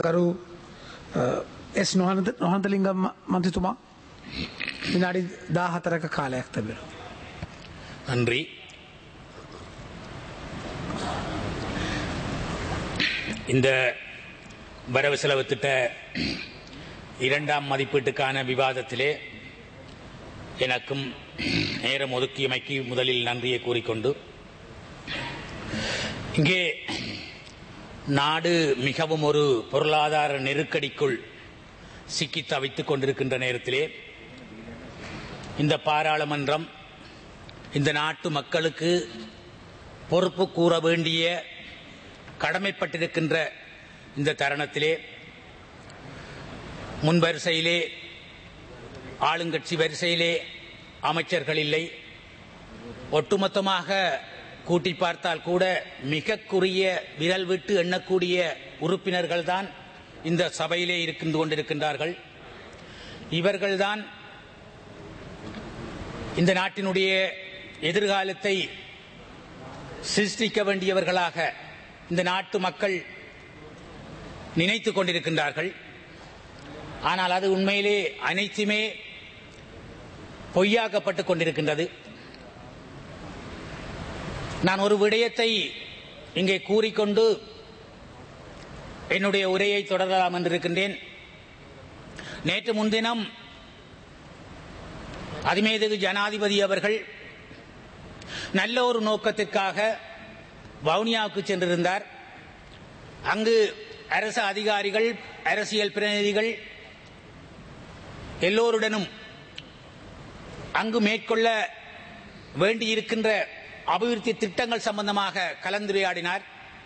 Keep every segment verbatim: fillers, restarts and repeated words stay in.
ගරු එස් නොහන්තලිංගම් මන්ත්‍රීතුමා විනාඩි දාහතරක කාලයක් තිබෙනවා. நன்றி. இந்த வரவு செலவு திட்ட இரண்டாம் மதிப்பீட்டுக்கான விவாதத்திலே எனக்கும் நேரம் ஒதுக்கியமைக்கு முதலில் நன்றியை கூறிக்கொண்டு, இங்கே நாடு மிகவும் ஒரு பொருளாதார நெருக்கடிக்குள் சிக்கி தவித்துக் கொண்டிருக்கின்ற நேரத்திலே இந்த பாராளுமன்றம் இந்த நாட்டு மக்களுக்கு பொறுப்பு கூற வேண்டிய கடமைப்பட்டிருக்கின்ற இந்த தருணத்திலே முன் வரிசையிலே ஆளுங்கட்சி வரிசையிலே அமைச்சர்கள் இல்லை. ஒட்டுமொத்தமாக கூட்டி பார்த்தால் கூட மிக குறுகிய விரல் விட்டு எண்ணக்கூடிய உறுப்பினர்கள் தான் இந்த சபையிலே இருந்து கொண்டிருக்கின்றார்கள். இவர்கள்தான் இந்த நாட்டினுடைய எதிர்காலத்தை சிருஷ்டிக்க வேண்டியவர்களாக இந்த நாட்டு மக்கள் நினைத்துக் கொண்டிருக்கின்றார்கள். ஆனால் அது உண்மையிலே அனைத்துமே பொய்யாக்கப்பட்டுக் கொண்டிருக்கின்றது. நான் ஒரு விடயத்தை இங்கே கூறிக்கொண்டு என்னுடைய உரையை தொடரலாம் என்றிருக்கின்றேன். நேற்று முன்தினம் அதிமேதகு ஜனாதிபதி அவர்கள் நல்ல ஒரு நோக்கத்திற்காக வவுனியாவுக்கு சென்றிருந்தார். அங்கு அரசு அதிகாரிகள், அரசியல் பிரதிநிதிகள் எல்லோருடனும் அங்கு மேற்கொள்ள வேண்டியிருக்கின்ற அபிவிருத்தி திட்டங்கள் சம்பந்தமாக கலந்துரையாடினார்.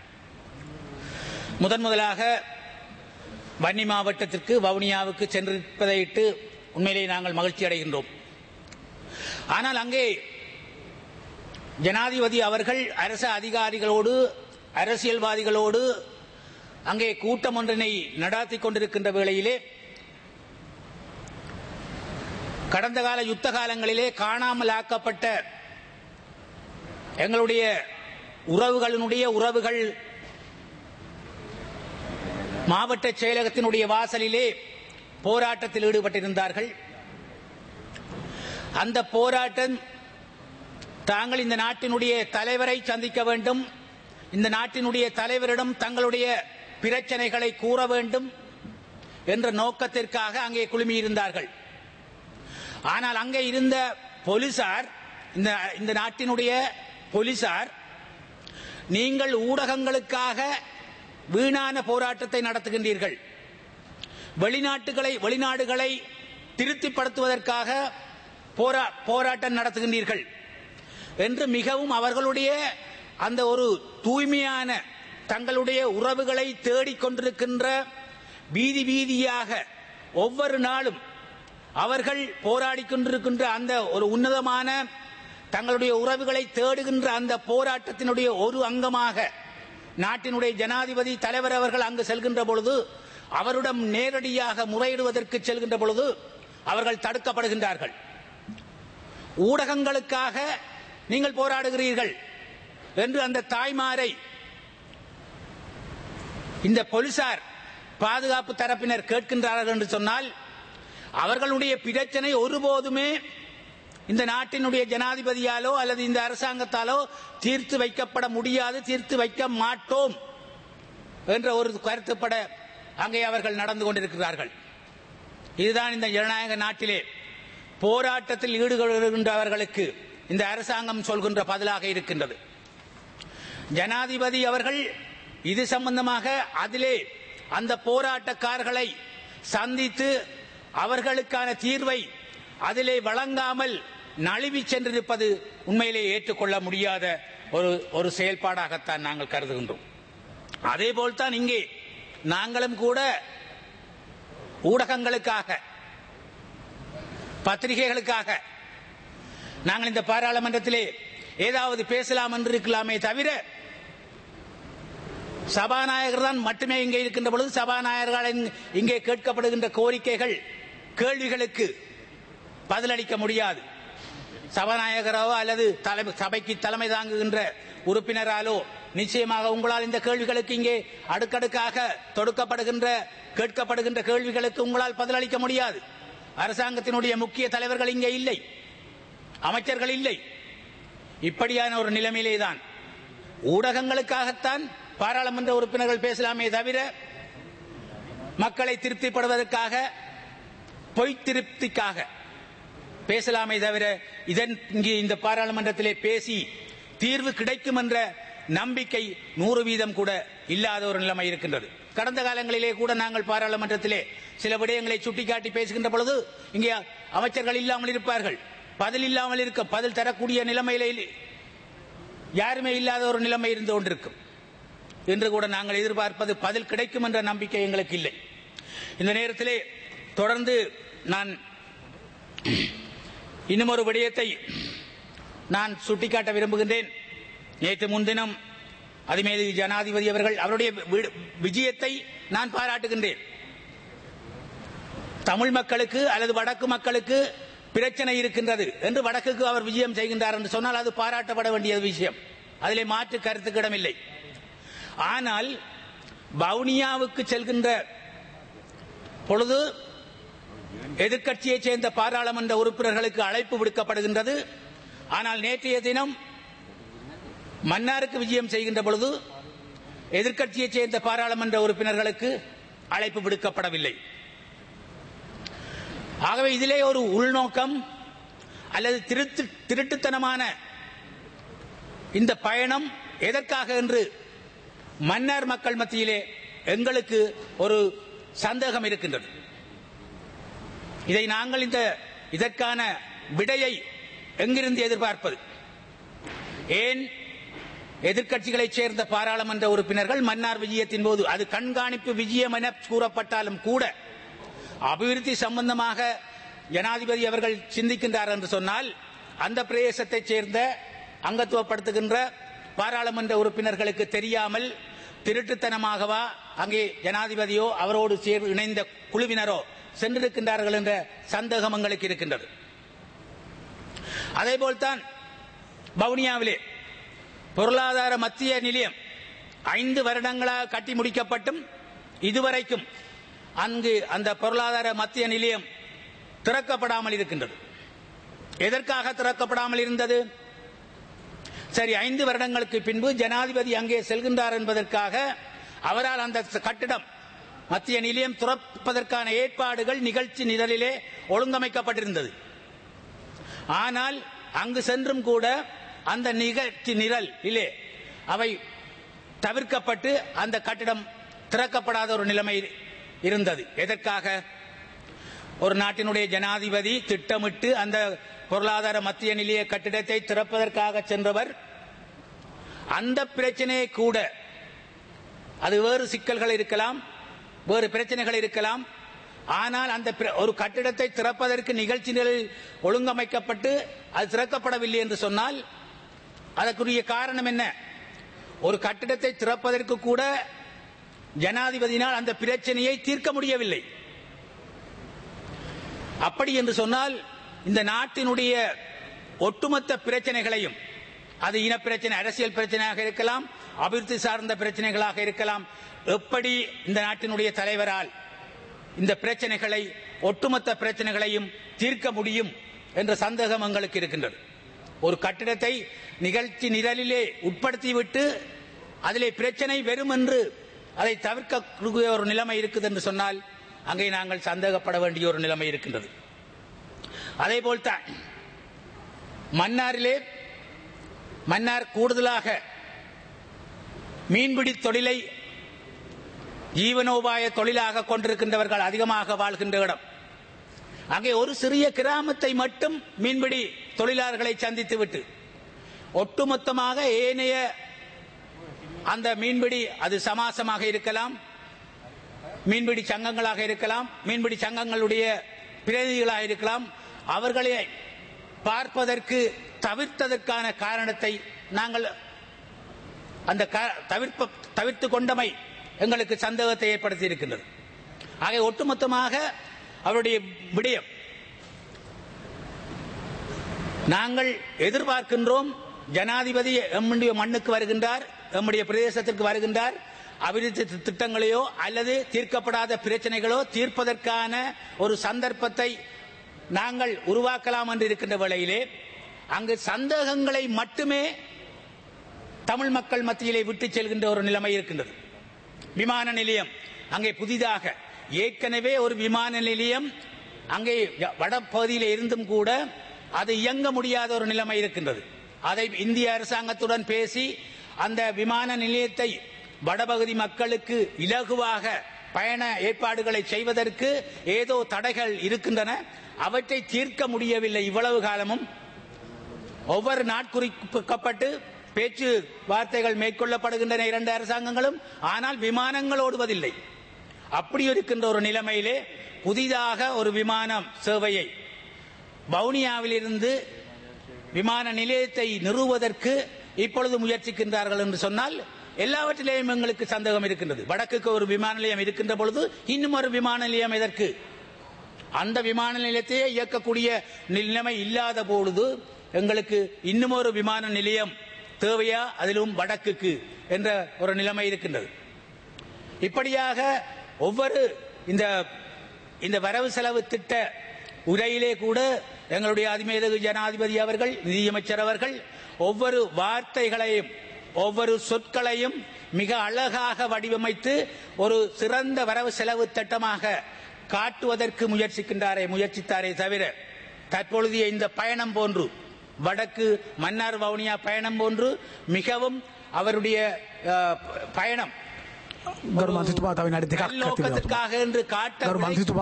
முதன் முதலாக வன்னி மாவட்டத்திற்கு வவுனியாவுக்கு சென்றிருப்பதையிட்டு உண்மையிலே நாங்கள் மகிழ்ச்சி அடைகின்றோம். ஆனால் அங்கே ஜனாதிபதி அவர்கள் அரசு அதிகாரிகளோடு, அரசியல்வாதிகளோடு அங்கே கூட்டம் ஒன்றினை நடாத்தி கொண்டிருக்கின்ற வேளையிலே கடந்த கால யுத்த காலங்களிலே காணாமல் ஆக்கப்பட்ட எங்களுடைய உறவுகளினுடைய உறவுகள் மாவட்ட செயலகத்தினுடைய வாசலிலே போராட்டத்தில் ஈடுபட்டிருந்தார்கள். அந்த போராட்டம் தாங்கள் இந்த நாட்டினுடைய தலைவரை சந்திக்க வேண்டும், இந்த நாட்டினுடைய தலைவரிடம் தங்களுடைய பிரச்சனைகளை கூற வேண்டும் என்ற நோக்கத்திற்காக அங்கே குழுமியிருந்தார்கள். ஆனால் அங்கே இருந்த போலீசார், இந்த நாட்டினுடைய போலீசார், நீங்கள் ஊடகங்களுக்காக வீணான போராட்டத்தை நடத்துகின்றீர்கள், வெளிநாட்டுகளை வெளிநாடுகளை திருப்திப்படுத்துவதற்காக போராட்டம் நடத்துகின்றீர்கள் என்று மிகவும் அவர்களுடைய அந்த ஒரு தூய்மையான தங்களுடைய உறவுகளை தேடிக்கொண்டிருக்கின்ற வீதி வீதியாக ஒவ்வொரு நாளும் அவர்கள் போராடி கொண்டிருக்கின்ற அந்த ஒரு உன்னதமான தங்களுடைய உறவுகளை தேடுகின்ற அந்த போராட்டத்தினுடைய ஒரு அங்கமாக நாட்டினுடைய ஜனாதிபதி தலைவர் அவர்கள் அங்கு செல்கின்ற பொழுது, அவரிடம் நேரடியாக முறையிடுவதற்கு செல்கின்ற பொழுது அவர்கள் தடுக்கப்படுகின்றார்கள். ஊடகங்களுக்காக நீங்கள் போராடுகிறீர்கள் என்று அந்த தாய்மாரை இந்த போலீசார் பாதுகாப்பு தரப்பினர் கேட்கின்றார்கள் என்று சொன்னால், அவர்களுடைய பிரச்சனை ஒருபோதுமே இந்த நாட்டினுடைய ஜனாதிபதியாலோ அல்லது இந்த அரசாங்கத்தாலோ தீர்த்து வைக்கப்பட முடியாது, தீர்த்து வைக்க மாட்டோம் என்ற ஒரு கருத்துப்பட அங்கே அவர்கள் நடந்து கொண்டிருக்கிறார்கள். இதுதான் இந்த ஜனநாயக நாட்டிலே போராட்டத்தில் ஈடுபடுகின்றவர்களுக்கு இந்த அரசாங்கம் சொல்கின்ற பதிலாக இருக்கின்றது. ஜனாதிபதி அவர்கள் இது சம்பந்தமாக அதிலே அந்த போராட்டக்காரர்களை சந்தித்து அவர்களுக்கான தீர்வை அதிலே வழங்காமல் நழுவி சென்றிருப்பது உண்மையிலே ஏற்றுக்கொள்ள முடியாத ஒரு ஒரு செயல்பாடாகத்தான் நாங்கள் கருதுகின்றோம். அதேபோல்தான் இங்கே நாங்களும் கூட ஊடகங்களுக்காக, பத்திரிகைகளுக்காக நாங்கள் இந்த பாராளுமன்றத்திலே ஏதாவது பேசலாம் என்று இருக்கலாமே தவிர, சபாநாயகர் தான் மட்டுமே இங்கே இருக்கின்ற பொழுது சபாநாயகர்களின் இங்கே கேட்கப்படுகின்ற கோரிக்கைகள், கேள்விகளுக்கு பதிலளிக்க முடியாது. சபாநாயகரோ அல்லது சபைக்கு தலைமை தாங்குகின்ற உறுப்பினராலோ நிச்சயமாக உங்களால் இந்த கேள்விகளுக்கு இங்கே அடுக்கடுக்காக தொடுக்கப்படுகின்ற கேட்கப்படுகின்ற கேள்விகளுக்கு உங்களால் பதிலளிக்க முடியாது. அரசாங்கத்தினுடைய முக்கிய தலைவர்கள் இங்கே இல்லை, அமைச்சர்கள் இல்லை. இப்படியான ஒரு நிலைமையிலேதான் ஊடகங்களுக்காகத்தான் பாராளுமன்ற உறுப்பினர்கள் பேசலாமே தவிர மக்களை திருப்திப்படுவதற்காக பொய் திருப்திக்காக பேசலாமே தவிர இதன் இங்கே இந்த பாராளுமன்றத்திலே பேசி தீர்வு கிடைக்கும் என்ற நம்பிக்கை நூறு வீதம் கூட இல்லாத ஒரு நிலைமை இருக்கின்றது. கடந்த காலங்களிலே கூட நாங்கள் பாராளுமன்றத்திலே சில விடயங்களை சுட்டிக்காட்டி பேசுகின்ற பொழுது இங்கே அமைச்சர்கள் இல்லாமல் இருப்பார்கள், பதில் இல்லாமல் இருக்க பதில் தரக்கூடிய நிலைமையிலே யாருமே இல்லாத ஒரு நிலைமை இருந்து கொண்டிருக்கும். இன்று கூட நாங்கள் எதிர்பார்ப்பது பதில் கிடைக்கும் என்ற நம்பிக்கை எங்களுக்கு இல்லை. இந்த நேரத்திலே தொடர்ந்து நான் இன்னும் ஒரு விடயத்தை நான் சுட்டிக்காட்ட விரும்புகின்றேன். நேற்று முன்தினம் அதிமேதி ஜனாதிபதி அவர்கள் அவருடைய விஜயத்தை நான் பாராட்டுகின்றேன். தமிழ் மக்களுக்கு அல்லது வடக்கு மக்களுக்கு பிரச்சனை இருக்கின்றது என்று வடக்குக்கு அவர் விஜயம் செய்கின்றார் என்று சொன்னால் அது பாராட்டப்பட வேண்டிய விஷயம், அதிலே மாற்று கருத்துக்கு இடமில்லை. ஆனால் வவுனியாவுக்கு செல்கின்ற பொழுது எதிர்க்கட்சியைச் சேர்ந்த பாராளுமன்ற உறுப்பினர்களுக்கு அழைப்பு விடுக்கப்படுகின்றது. ஆனால் நேற்றைய தினம் மன்னாருக்கு விஜயம் செய்கின்ற பொழுது எதிர்க்கட்சியைச் சேர்ந்த பாராளுமன்ற உறுப்பினர்களுக்கு அழைப்பு விடுக்கப்படவில்லை. ஆகவே இதிலே ஒரு உள்நோக்கம் அல்லது திருட்டு திருட்டுத்தனமான இந்த பயணம் எதற்காக என்று மன்னார் மக்கள் மத்தியிலே எங்களுக்கு ஒரு சந்தேகம் இருக்கின்றது. இதை நாங்கள் இந்த இதற்கான விடையை எங்கிருந்து எதிர்பார்ப்பது? ஏன் எதிர்க்கட்சிகளைச் சேர்ந்த பாராளுமன்ற உறுப்பினர்கள் மன்னார் விஜயத்தின் போது, அது கண்காணிப்பு விஜயம் என கூறப்பட்டாலும் கூட, அபிவிருத்தி சம்பந்தமாக ஜனாதிபதி அவர்கள் சிந்திக்கின்றார் என்று சொன்னால் அந்த பிரதேசத்தைச் சேர்ந்த அங்கத்துவப்படுத்துகின்ற பாராளுமன்ற உறுப்பினர்களுக்கு தெரியாமல் திருட்டுத்தனமாகவா அங்கே ஜனாதிபதியோ அவரோடு சேர்ந்து இணைந்த குழுவினரோ சென்றிருக்கின்றார்கள் என்ற சந்தேகம் எங்களுக்கு இருக்கின்றது. அதேபோல்தான் வவுனியாவிலே பொருளாதார மத்திய நிலையம் ஐந்து வருடங்களாக கட்டி முடிக்கப்பட்டும் இதுவரைக்கும் அங்கு அந்த பொருளாதார மத்திய நிலையம் திறக்கப்படாமல் இருக்கின்றது. எதற்காக திறக்கப்படாமல் இருந்தது? சரி, ஐந்து வருடங்களுக்கு பின்பு ஜனாதிபதி அங்கே செல்கின்றார் என்பதற்காக அவரால் அந்த கட்டிடம் மத்திய நிலையம் திறப்பதற்கான ஏற்பாடுகள் நிகழ்ச்சி நிரலிலே ஒழுங்கமைக்கப்பட்டிருந்தது. ஆனால் அங்கு சென்றும் கூட அந்த நிகழ்ச்சி நிரலிலே அவை தவிர்க்கப்பட்டு அந்த கட்டிடம் திறக்கப்படாத ஒரு நிலைமை இருந்தது. எதற்காக? ஒரு நாட்டினுடைய ஜனாதிபதி திட்டமிட்டு அந்த பொருளாதார மத்திய நிலைய கட்டிடத்தை திறப்பதற்காக சென்றவர், அந்த பிரச்சனையை கூட, அது வேறு சிக்கல்கள் இருக்கலாம், வேறு பிரச்சனைகள் இருக்கலாம், ஆனால் அந்த ஒரு கட்டிடத்தை திறப்பதற்கு நிகழ்ச்சி நிரல் ஒழுங்கமைக்கப்பட்டு அது திறக்கப்படவில்லை என்று சொன்னால் அதற்குரிய காரணம் என்ன? ஒரு கட்டிடத்தை திறப்பதற்கு கூட ஜனாதிபதியினால் அந்த பிரச்சனையை தீர்க்க முடியவில்லை. அப்படி என்று சொன்னால் இந்த நாட்டினுடைய ஒட்டுமொத்த பிரச்சனைகளையும், அது இன பிரச்சனை, அரசியல் பிரச்சனையாக இருக்கலாம், அபிவிருத்தி சார்ந்த பிரச்சனைகளாக இருக்கலாம், எப்படி இந்த நாட்டினுடைய தலைவரால் இந்த பிரச்சனைகளை, ஒட்டுமொத்த பிரச்சனைகளையும் தீர்க்க முடியும் என்ற சந்தேகம் எங்களுக்கு இருக்கின்றது. ஒரு கட்டிடத்தை நிகழ்ச்சி நிரலிலே உட்படுத்திவிட்டு அதிலே பிரச்சனை வெறும் என்று அதை தவிர்க்கக்கூடிய ஒரு நிலைமை இருக்குது என்று சொன்னால் அங்கே நாங்கள் சந்தேகப்பட வேண்டிய ஒரு நிலைமை இருக்கின்றது. அதேபோல்தான் மன்னாரிலே மன்னார் கூடுதலாக மீன்பிடி தொழிலை ஜீவனோபாய தொழிலாக கொண்டிருக்கின்றவர்கள் அதிகமாக வாழ்கின்ற இடம். அங்கே ஒரு சிறிய கிராமத்தை மட்டும் மீன்பிடி தொழிலாளர்களை சந்தித்துவிட்டு ஒட்டுமொத்தமாக ஏனைய அந்த மீன்பிடி, அது சமாசமாக இருக்கலாம், மீன்பிடி சங்கங்களாக இருக்கலாம், மீன்பிடி சங்கங்களுடைய பிரதிநிதிகளாக இருக்கலாம், அவர்களை பார்ப்பதற்கு தவிர்த்ததற்கான காரணத்தை நாங்கள் அந்த தவிர்ப்ப தவிர்த்து கொண்டமை எங்களுக்கு சந்தேகத்தை ஏற்படுத்தி இருக்கின்றது. ஆக ஒட்டுமொத்தமாக அவருடைய விடயம் நாங்கள் எதிர்பார்க்கின்றோம். ஜனாதிபதி எம்முடைய மண்ணுக்கு வருகின்றார், நம்முடைய பிரதேசத்திற்கு வருகின்றார், அபிவிருத்தி திட்டங்களையோ அல்லது தீர்க்கப்படாத பிரச்சனைகளோ தீர்ப்பதற்கான ஒரு சந்தர்ப்பத்தை நாங்கள் உருவாக்கலாம் என்று இருக்கின்ற வேளையிலே அங்கு சந்தேகங்களை மட்டுமே தமிழ் மக்கள் மத்தியிலே விட்டு செல்கின்ற ஒரு நிலைமை இருக்கின்றது. விமான நிலையம் அங்கே புதிதாக ஏற்கனவே ஒரு விமான நிலையம் அங்கே வடப்பகுதியில் இருந்தும் கூட அது இயங்க முடியாத ஒரு நிலைமை இருக்கின்றது. அதை இந்திய அரசாங்கத்துடன் பேசி அந்த விமான நிலையத்தை வடபகுதி மக்களுக்கு இலகுவாக பயண ஏற்பாடுகளை செய்வதற்கு ஏதோ தடைகள் இருக்கின்றன. அவற்றை தீர்க்க முடியவில்லை. இவ்வளவு காலமும் ஒவ்வொரு நாட்குறிக்கப்பட்டு பேச்சு வார்த்தைகள் மேற்கொள்ளப்படுகின்றன இரண்டு அரசாங்கங்களும். ஆனால் விமானங்கள் ஓடுவதில்லை. அப்படி இருக்கின்ற ஒரு நிலைமையிலே புதிதாக ஒரு விமான சேவையை வவுனியாவில் இருந்து விமான நிலையத்தை நிறுவுவதற்கு இப்பொழுது முயற்சிக்கின்றார்கள் என்று சொன்னால் எல்லாவற்றிலேயும் எங்களுக்கு சந்தேகம் இருக்கின்றது. வடக்குக்கு ஒரு விமான நிலையம் இருக்கின்ற பொழுது இன்னும் ஒரு விமான நிலையம் எதற்கு? அந்த விமான நிலையத்தையே இயக்கக்கூடிய நிலைமை இல்லாத பொழுது எங்களுக்கு இன்னும் ஒரு விமான நிலையம் தேவையா, அதிலும் வடக்குக்கு என்ற ஒரு நிலைமை இருக்கின்றது. இப்படியாக ஒவ்வொரு இந்த இந்த வரவு செலவு திட்ட உரையிலே கூட எங்களுடைய அதிமேதகு ஜனாதிபதி அவர்கள், நிதியமைச்சர் அவர்கள் ஒவ்வொரு வார்த்தைகளையும் ஒவ்வொரு சொற்களையும் மிக அழகாக வடிவமைத்து ஒரு சிறந்த வரவு செலவு திட்டமாக காட்டுவதற்கு முயற்சிக்கின்றாரே முயற்சித்தாரே தவிர தற்பொழுதைய இந்த பயணம் போன்று வடக்கு மன்னார் வவுனியா பயணம் போன்று மிகவும் அவருடைய பயணம் நோக்கத்திற்காக என்று காட்ட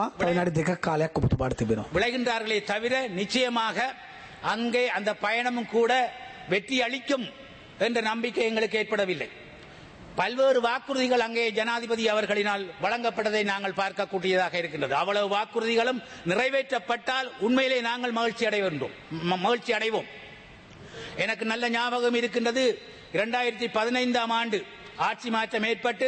விளைகின்றார்களே தவிர நிச்சயமாக அங்கே அந்த பயணமும் கூட வெற்றி அளிக்கும் என்ற நம்பிக்கை எங்களுக்கு ஏற்படவில்லை. பல்வேறு வாக்குறுதிகள் அங்கே ஜனாதிபதி அவர்களினால் வழங்கப்பட்டதை நாங்கள் பார்க்கக்கூடியதாக இருக்கின்றது. அவ்வளவு வாக்குறுதிகளும் நிறைவேற்றப்பட்டால் உண்மையிலே நாங்கள் மகிழ்ச்சி அடைவோம் மகிழ்ச்சி அடைவோம் எனக்கு நல்ல ஞாபகம் இருக்கின்றது. இரண்டாயிரத்தி பதினைந்தாம் ஆண்டு ஆட்சி மாற்றம் ஏற்பட்டு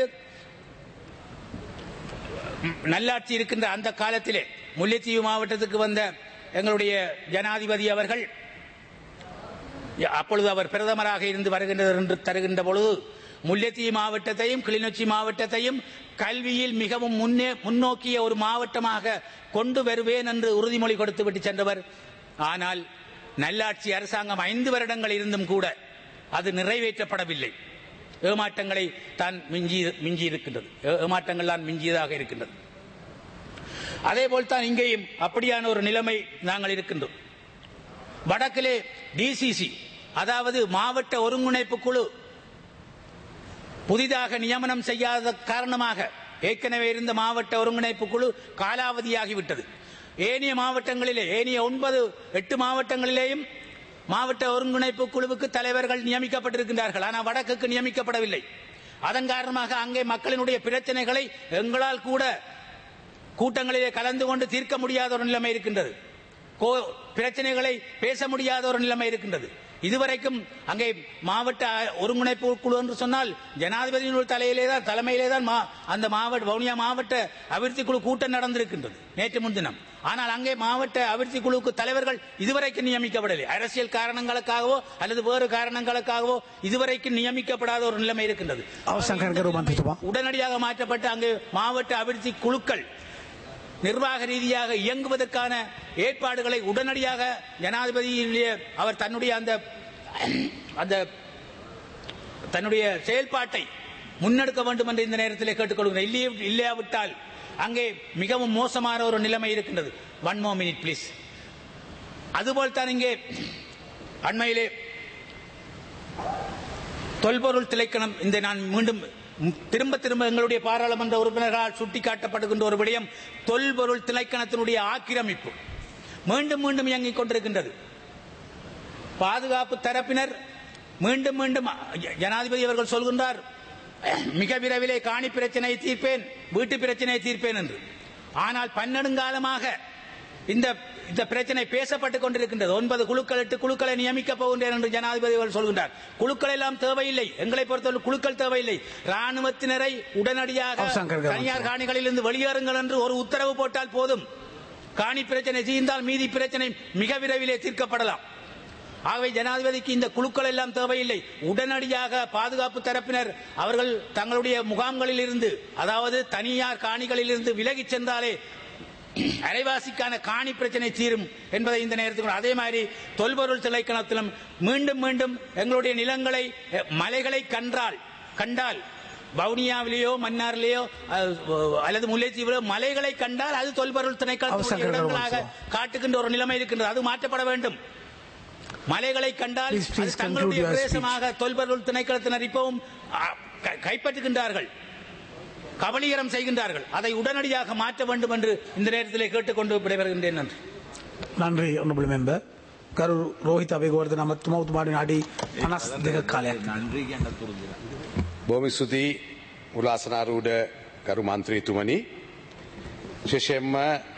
நல்லாட்சி இருக்கின்ற அந்த காலத்திலே முல்லைத்தீவு மாவட்டத்துக்கு வந்த எங்களுடைய ஜனாதிபதி அவர்கள், அப்பொழுது அவர் பிரதமராக இருந்து வருகின்றார் என்று தருகின்ற பொழுது முல்லைத்தீவு மாவட்டத்தையும் கிளிநொச்சி மாவட்டத்தையும் கல்வியில் மிகவும் முன்னே முன்னோக்கிய ஒரு மாவட்டமாக கொண்டு வருவேன் என்று உறுதிமொழி கொடுத்து விட்டு சென்றவர். ஆனால் நல்லாட்சி அரசாங்கம் ஐந்து வருடங்கள் இருந்தும் கூட அது நிறைவேற்றப்படவில்லை. ஏமாற்றங்களை தான் மிஞ்சி மிஞ்சி இருக்கின்றது ஏமாற்றங்கள் தான் மிஞ்சியதாக இருக்கின்றது. அதேபோல் தான் இங்கேயும் அப்படியான ஒரு நிலைமை நாங்கள் இருக்கின்றோம். வடக்கிலே டிசிசி அதாவது மாவட்ட ஒருங்கிணைப்பு குழு புதிதாக நியமனம் செய்யாத காரணமாக ஏற்கனவே இருந்த மாவட்ட ஒருங்கிணைப்பு குழு காலாவதியாகிவிட்டது. ஏனைய மாவட்டங்களிலே ஏனைய ஒன்பது எட்டு மாவட்டங்களிலேயும் மாவட்ட ஒருங்கிணைப்பு குழுவுக்கு தலைவர்கள் நியமிக்கப்பட்டிருக்கின்றார்கள். ஆனால் வடக்குக்கு நியமிக்கப்படவில்லை. அதன் காரணமாக அங்கே மக்களினுடைய பிரச்சனைகளை எங்களால் கூட கூட்டங்களிலே கலந்து கொண்டு தீர்க்க முடியாத ஒரு நிலைமை இருக்கின்றது. பிரச்சனைகளை பேச முடியாத ஒரு நிலைமை இருக்கின்றது. இதுவரைக்கும் அங்கே மாவட்ட ஒருங்கிணைப்பு குழு என்று சொன்னால் ஜனாதிபதியினுடைய தலையிலே தான் தலைமையிலே தான் அந்த மாவட்ட வவுனியா மாவட்ட அபிவிருத்தி குழு கூட்டம் நடந்திருக்கின்றது நேற்று முன்தினம். ஆனால் அங்கே மாவட்ட அபிவிருத்தி குழுவுக்கு தலைவர்கள் இதுவரைக்கும் நியமிக்கப்படவில்லை. அரசியல் காரணங்களுக்காகவோ அல்லது வேறு காரணங்களுக்காகவோ இதுவரைக்கும் நியமிக்கப்படாத ஒரு நிலைமை இருக்கின்றது. உடனடியாக மாற்றப்பட்டு அங்கே மாவட்ட அபிவிருத்தி குழுக்கள் நிர்வாக ரீதியாக இயங்குவதற்கான ஏற்பாடுகளை உடனடியாக ஜனாதிபதியினுடைய அவர் தன்னுடைய அந்த அந்த தன்னுடைய செயல்பாட்டை முன்னெடுக்க வேண்டும் என்று இந்த நேரத்தில் கேட்டுக்கொள்கிறேன். இல்லையாவிட்டால் அங்கே மிகவும் மோசமான ஒரு நிலைமை இருக்கின்றது. One more minute please. அதுபோல் தான் இங்கே அண்மையிலே தொல்பொருள் திணைக்களம் இந்த நான் மீண்டும் திரும்ப திரும்ப எங்களுடைய பாராளுமன்ற உறுப்பினர்களால் சுட்டிக்காட்டப்படுகின்ற ஒரு விடயம் தொல்பொருள் திணைக்களத்தினுடைய ஆக்கிரமிப்பு மீண்டும் மீண்டும் இயங்கிக் கொண்டிருக்கின்றது. பாதுகாப்பு தரப்பினர் மீண்டும் மீண்டும் ஜனாதிபதி அவர்கள் சொல்கின்றார், மிக விரைவிலே காணி பிரச்சனையை தீர்ப்பேன், வீட்டு பிரச்சனையை தீர்ப்பேன் என்று. ஆனால் பன்னெடுங்காலமாக இந்த இந்த பிரச்சனை பேசப்பட்டுக் கொண்டிருக்கின்றது. ஒன்பது குழுக்கள் எட்டு குழுக்களை நியமிக்க போகின்றேன் என்று ஜனாதிபதி அவர்கள் சொல்கின்றார். குழுக்கள் எல்லாம் தேவையில்லை, எங்களை பொறுத்தவரை குழுக்கள் தேவையில்லை. ராணுவத்தினரை உடனடியாக தனியார் காணிகளில் இருந்து வெளியேறுங்கள் என்று ஒரு உத்தரவு போட்டால் போதும். காணி பிரச்சனை தீர்ந்தால் மீதி பிரச்சனை மிக விரைவிலே தீர்க்கப்படலாம். ஆகவே ஜனாதிபதிக்கு இந்த குழுக்கள் எல்லாம் தேவையில்லை. உடனடியாக பாதுகாப்பு தரப்பினர் அவர்கள் தங்களுடைய முகாம்களில் இருந்து, அதாவது தனியார் காணிகளில் இருந்து விலகிச் சென்றாலே அரைவாசிக்கான காணி பிரச்சனை தீரும் என்பதை இந்த நேரத்தில். அதே மாதிரி தொல்பொருள் திணைக்களத்திலும் மீண்டும் மீண்டும் எங்களுடைய நிலங்களை, மலைகளை கண்டால் கண்டால் வவுனியாவிலேயோ மன்னாரிலேயோ அல்லது முல்லைத்தீவிலோ மலைகளை கண்டால் அது தொல்பொருள் திணைக்களத்தினுடைய இடங்களாக காட்டுகின்ற ஒரு நிலைமை இருக்கின்றது. அது மாற்றப்பட வேண்டும். மலைகளை கண்டால் தங்களுடைய பிரதேசமாக தொல்பொருள் திணைக்களத்தினர் இப்பவும் கைப்பற்றுகின்றார்கள், கபலீகரம் செய்கின்றார்கள். அதை உடனடியாக மாற்ற வேண்டும் என்று இந்த நேரத்தில் கேட்டுக்கொண்டு விடைபெறுகின்றேன். நன்றி. நன்றி honorable member. කරු රෝහිත අබේගෝවර්ධන අමතුමා උතුමාට අඩි පනස් දෙක කාලයක්. නன்றි කියන්න තුරුදින. බොහොම ස්තුතියි උලාසනාරූඪ කරු මන්ත්‍රීතුමනි. විශේෂයෙන්ම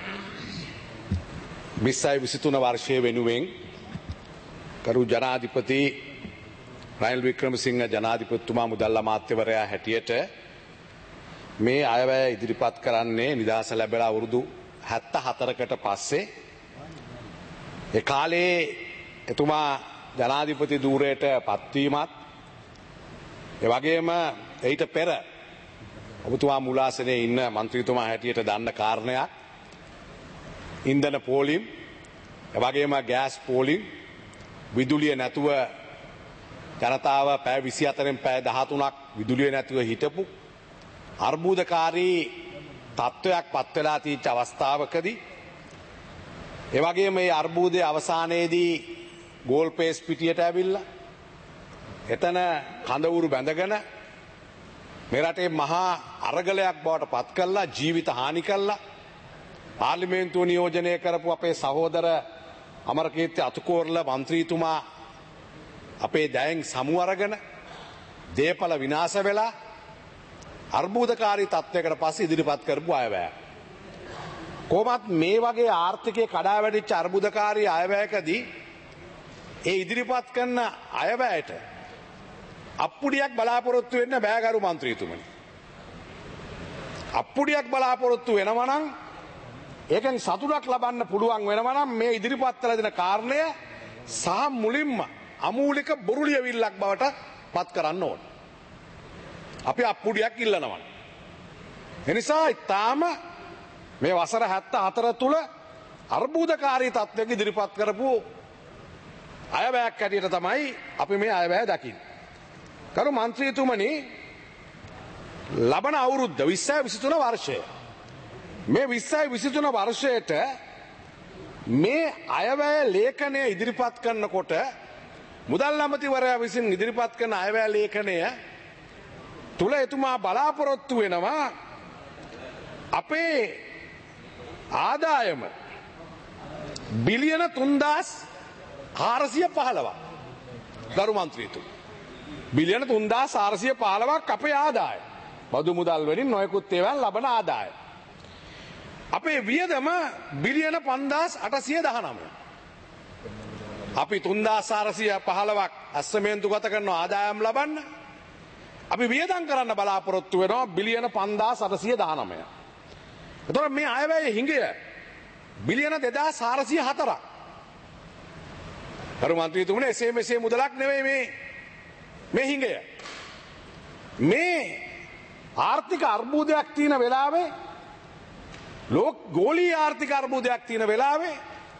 විස්සයි විසිතුන වර්ෂයේ වෙනුවෙන් කරු ජනාධිපති රනිල් වික්‍රමසිංහ ජනාධිපතිතුමා මුදල් අමාත්‍යවරයා හැටියට මේ අයවැය ඉදිරිපත් කරන්නේ නිදහස ලැබලා අවුරුදු හැත්තෑ හතරකට පස්සේ. ඒ කාලේ එතුමා ජනාධිපති ධූරයට පත්වීමත් ඒ වගේම ඊට පෙර ඔබතුමා මුලාසනේ ඉන්න මන්ත්‍රීතුමා හැටියට දන්න කාරණයක් ඉන්ධන පෝලිම්, ඒ වගේම ගෑස් පෝලිම්, විදුලිය නැතුව ජනතාව පැය විසිහතරෙන් පැය දහතුනක් විදුලිය නැතුව හිටපු අර්බුදකාරී තත්ත්වයක් පත් වෙලා තියෙච්ච අවස්ථාවකදී, ඒ වගේම මේ අර්බුදයේ අවසානයේදී ගෝල්පේස් පිටියට ඇවිල්ලා එතන කඳවුරු බැඳගෙන මේ රටේ මහා අරගලයක් බවට පත් කළා, ජීවිත හානි කළා. පාර්ලිමේන්තුව නියෝජනය කරපු අපේ සහෝදර අමරකීර්ති අතුකෝරළ මන්ත්‍රීතුමා අපේ දැයෙන් සමු අරගෙන දේපල විනාශ වෙලා අර්බුදකාරී තත්ත්වයකට පස්සේ ඉදිරිපත් කරපු අයවැය. කොහොමත් මේ වගේ ආර්ථිකයේ කඩා වැටිච්ච අර්බුදකාරී අයවැයකදී ඒ ඉදිරිපත් කරන අයවැයට අප්පුඩියක් බලාපොරොත්තු වෙන්න බෑ ගරු මන්ත්‍රීතුමනි. අප්පුඩියක් බලාපොරොත්තු වෙනවා නම් ඒකෙන් සතුටක් ලබන්න පුළුවන් වෙනවා නම් මේ ඉදිරිපත් කළ දෙන කාරණය සහ මුලින්ම අමූලික බොරු ලියවිල්ලක් බවට පත් කරන්න ඕන. අපි අප්පුඩියක් ඉල්ලනවා. එනිසා ඊටාම මේ වසර හැත්තෑ හතර තුල අර්බුදකාරී තත්ත්වයක ඉදිරිපත් කරපු අයවැයක් හැටියට තමයි අපි මේ අයවැය දකින්නේ. කරු මන්ත්‍රීතුමනි, ලබන අවුරුද්ද විස්සයි විසිතුන වර්ෂය, මේ විස්සයි විසිතුන වර්ෂයට මේ අයවැය ලේඛනය ඉදිරිපත් කරනකොට මුදල් අමාත්‍යවරයා විසින් ඉදිරිපත් කරන අයවැය ලේඛනය තුල එතුමා බලාපොරොත්තු වෙනවා අපේ ආදායම බිලියන තුන්දාස් හාරසිය පහළොවක්. ගරු මන්ත්‍රීතුමනි, බිලියන තුන්දාස් හාරසිය පහළොවක් අපේ ආදායම. බදු මුදල් වලින් නොයෙකුත් ඒවාන් ලබන ආදායම. අපේ වියදම බිලියන පන්දාස් අටසිය දහනවය. අපි තුන්දාස් හාරසිය පහළොවක් අස්සමේන්තුගත කරන ආදායම් ලබන්න අපි වියදම් කරන්න බලාපොරොත්තු වෙනවා බිලියන පන්දාස් අටසිය දහනවය. එතකොට මේ අයවැය හිඟය බිලියන දෙදාස් හාරසිය හතරක්. කරු මන්ත්‍රීතුමනි, එසේ මෙසේ මුදලක් නෙවෙයි මේ මේ හිඟය. මේ ආර්ථික අර්බුදයක් තියෙන වෙලාවේ, ලෝක ගෝලීය ආර්ථික අර්බුදයක් තියෙන වෙලාවේ,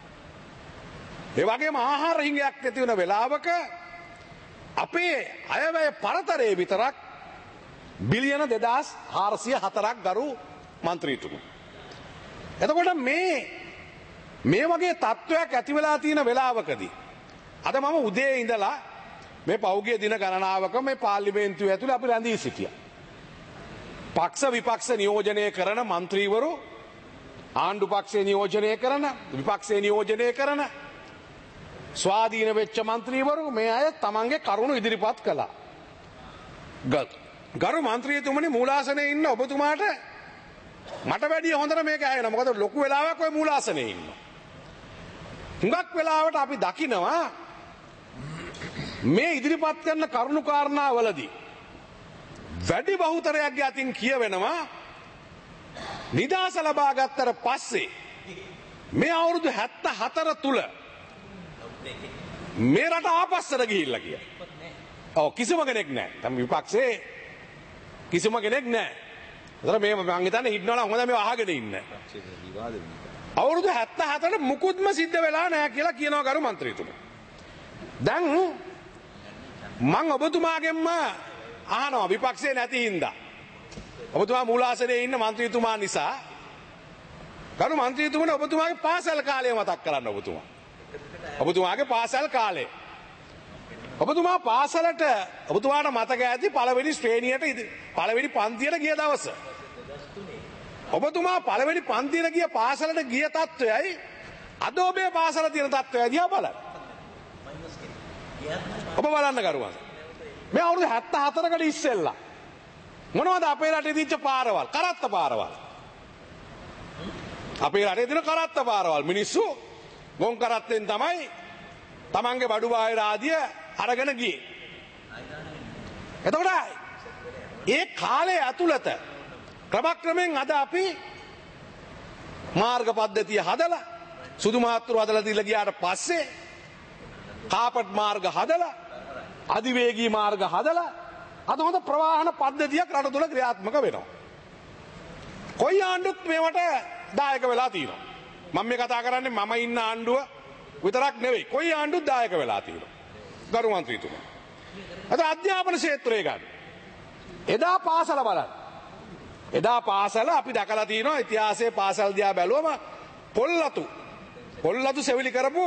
ඒ වගේම ආහාර හිඟයක් නැති වෙන වෙලාවක අපේ අයවැය පරතරයේ විතරක් බිලියන දෙදාස් හාරසිය හතරක් ගරු මන්ත්‍රීතුමනි. එතකොට මේ මේ වගේ තත්ත්වයක් ඇති වෙලා තියෙන වෙලාවකදී අද මම උදේ ඉඳලා මේ පෞගිය දින ගණනාවක මේ පාර්ලිමේන්තුව ඇතුලේ අපි රැඳී සිටියා. පක්ෂ විපක්ෂ නියෝජනය කරන മന്ത്രിවරු, ආණ්ඩු පක්ෂේ නියෝජනය කරන, විපක්ෂේ නියෝජනය කරන ස්වාධීන වෙච්ච മന്ത്രിවරු මේ අය තමන්ගේ කරුණු ඉදිරිපත් කළා. ගරු මන්ත්‍රීතුමනි, මූලාසනයේ ඉන්න ඔබතුමාට මට වැඩිය හොඳට මේක ඇහෙනවා. මොකද ලොකු වෙලාවක් ඔය මූලාසනයේ ඉන්නවා. හුඟක් වෙලාවට අපි දකිනවා මේ ඉදිරිපත් කරන කරුණු කාරණා වලදී වැඩි බහුතරයක් අතින් කියවෙනවා නිදහස ලබා ගත්තට පස්සේ මේ අවුරුදු හැත්තෑ හතර තුල මේ රට ආපස්සට ගිහිල්ලා කිය. ඔව් කිසිම කෙනෙක් නැහැ. තම විපක්ෂේ කිසිම කෙනෙක් නැහැ. ඒතර මේ මං හිතන්නේ හිටනවා හොඳ මේ අහගෙන ඉන්න. අවුරුදු හැත්තෑ හතරට මුකුත්ම සිද්ධ වෙලා නැහැ කියලා කියනවා ගරු මන්ත්‍රීතුමා. දැන් මං ඔබතුමාගෙන්ම අහනවා විපක්ෂේ නැති හින්දා. ඔබතුමා මූලාසනයේ ඉන්න මන්ත්‍රීතුමා නිසා ගරු මන්ත්‍රීතුමනේ ඔබතුමාගේ පාසල් කාලය මතක් කරන්න ඔබතුමා. ඔබතුමාගේ පාසල් කාලේ. ඔබතුමා පාසලට ඔබතුමාට මතක ඇති පළවෙනි ශ්‍රේණියට පළවෙනි පන්තියට ගිය දවස. ඔබතුමා පළවෙනි පන්තියට ගිය පාසලට ගිය තත්ත්වයයි අද ඔබේ පාසල තියෙන තත්ත්වය දිහා බලන්න. ඔබ බලන්න කරුවා. මේ අවුරුදු හැත්තෑ හතරකට ඉස්සෙල්ලා මොනවද අපේ රටේ තිච්ච පාරවල්? කරත්ත පාරවල්. අපේ රටේ තියෙන කරත්ත පාරවල් මිනිස්සු ගොන් කරත්තෙන් තමයි තමන්ගේ බඩු බාහිර ආදිය අරගෙන ගියේ. එතකොට ඒ කාලේ ඇතුළත ක්‍රමක්‍රමෙන් අද අපි මාර්ග පද්ධතිය හදලා සුදු මාත්‍රු හදලා දීලා ගියාට පස්සේ කාපට් මාර්ග හදලා අධිවේගී මාර්ග හදලා අද හොඳ ප්‍රවාහන පද්ධතියක් රට තුළ ක්‍රියාත්මක වෙනවා. කොයි ආණ්ඩුත් මේවට දායක වෙලා තියෙනවා. මම මේ කතා කරන්නේ මම ඉන්න ආණ්ඩුව විතරක් නෙවෙයි. කොයි ආණ්ඩුත් දායක වෙලා තියෙනවා. ගරු මන්ත්‍රීතුමා. අද අධ්‍යාපන ක්ෂේත්‍රය ගන්න. එදා පාසල බලන්න. එදා පාසල අපි දැකලා තියෙනවා ඉතිහාසයේ පාසල් දිහා බැලුවම පොල්ලතු පොල්ලතු සෙවිලි කරපු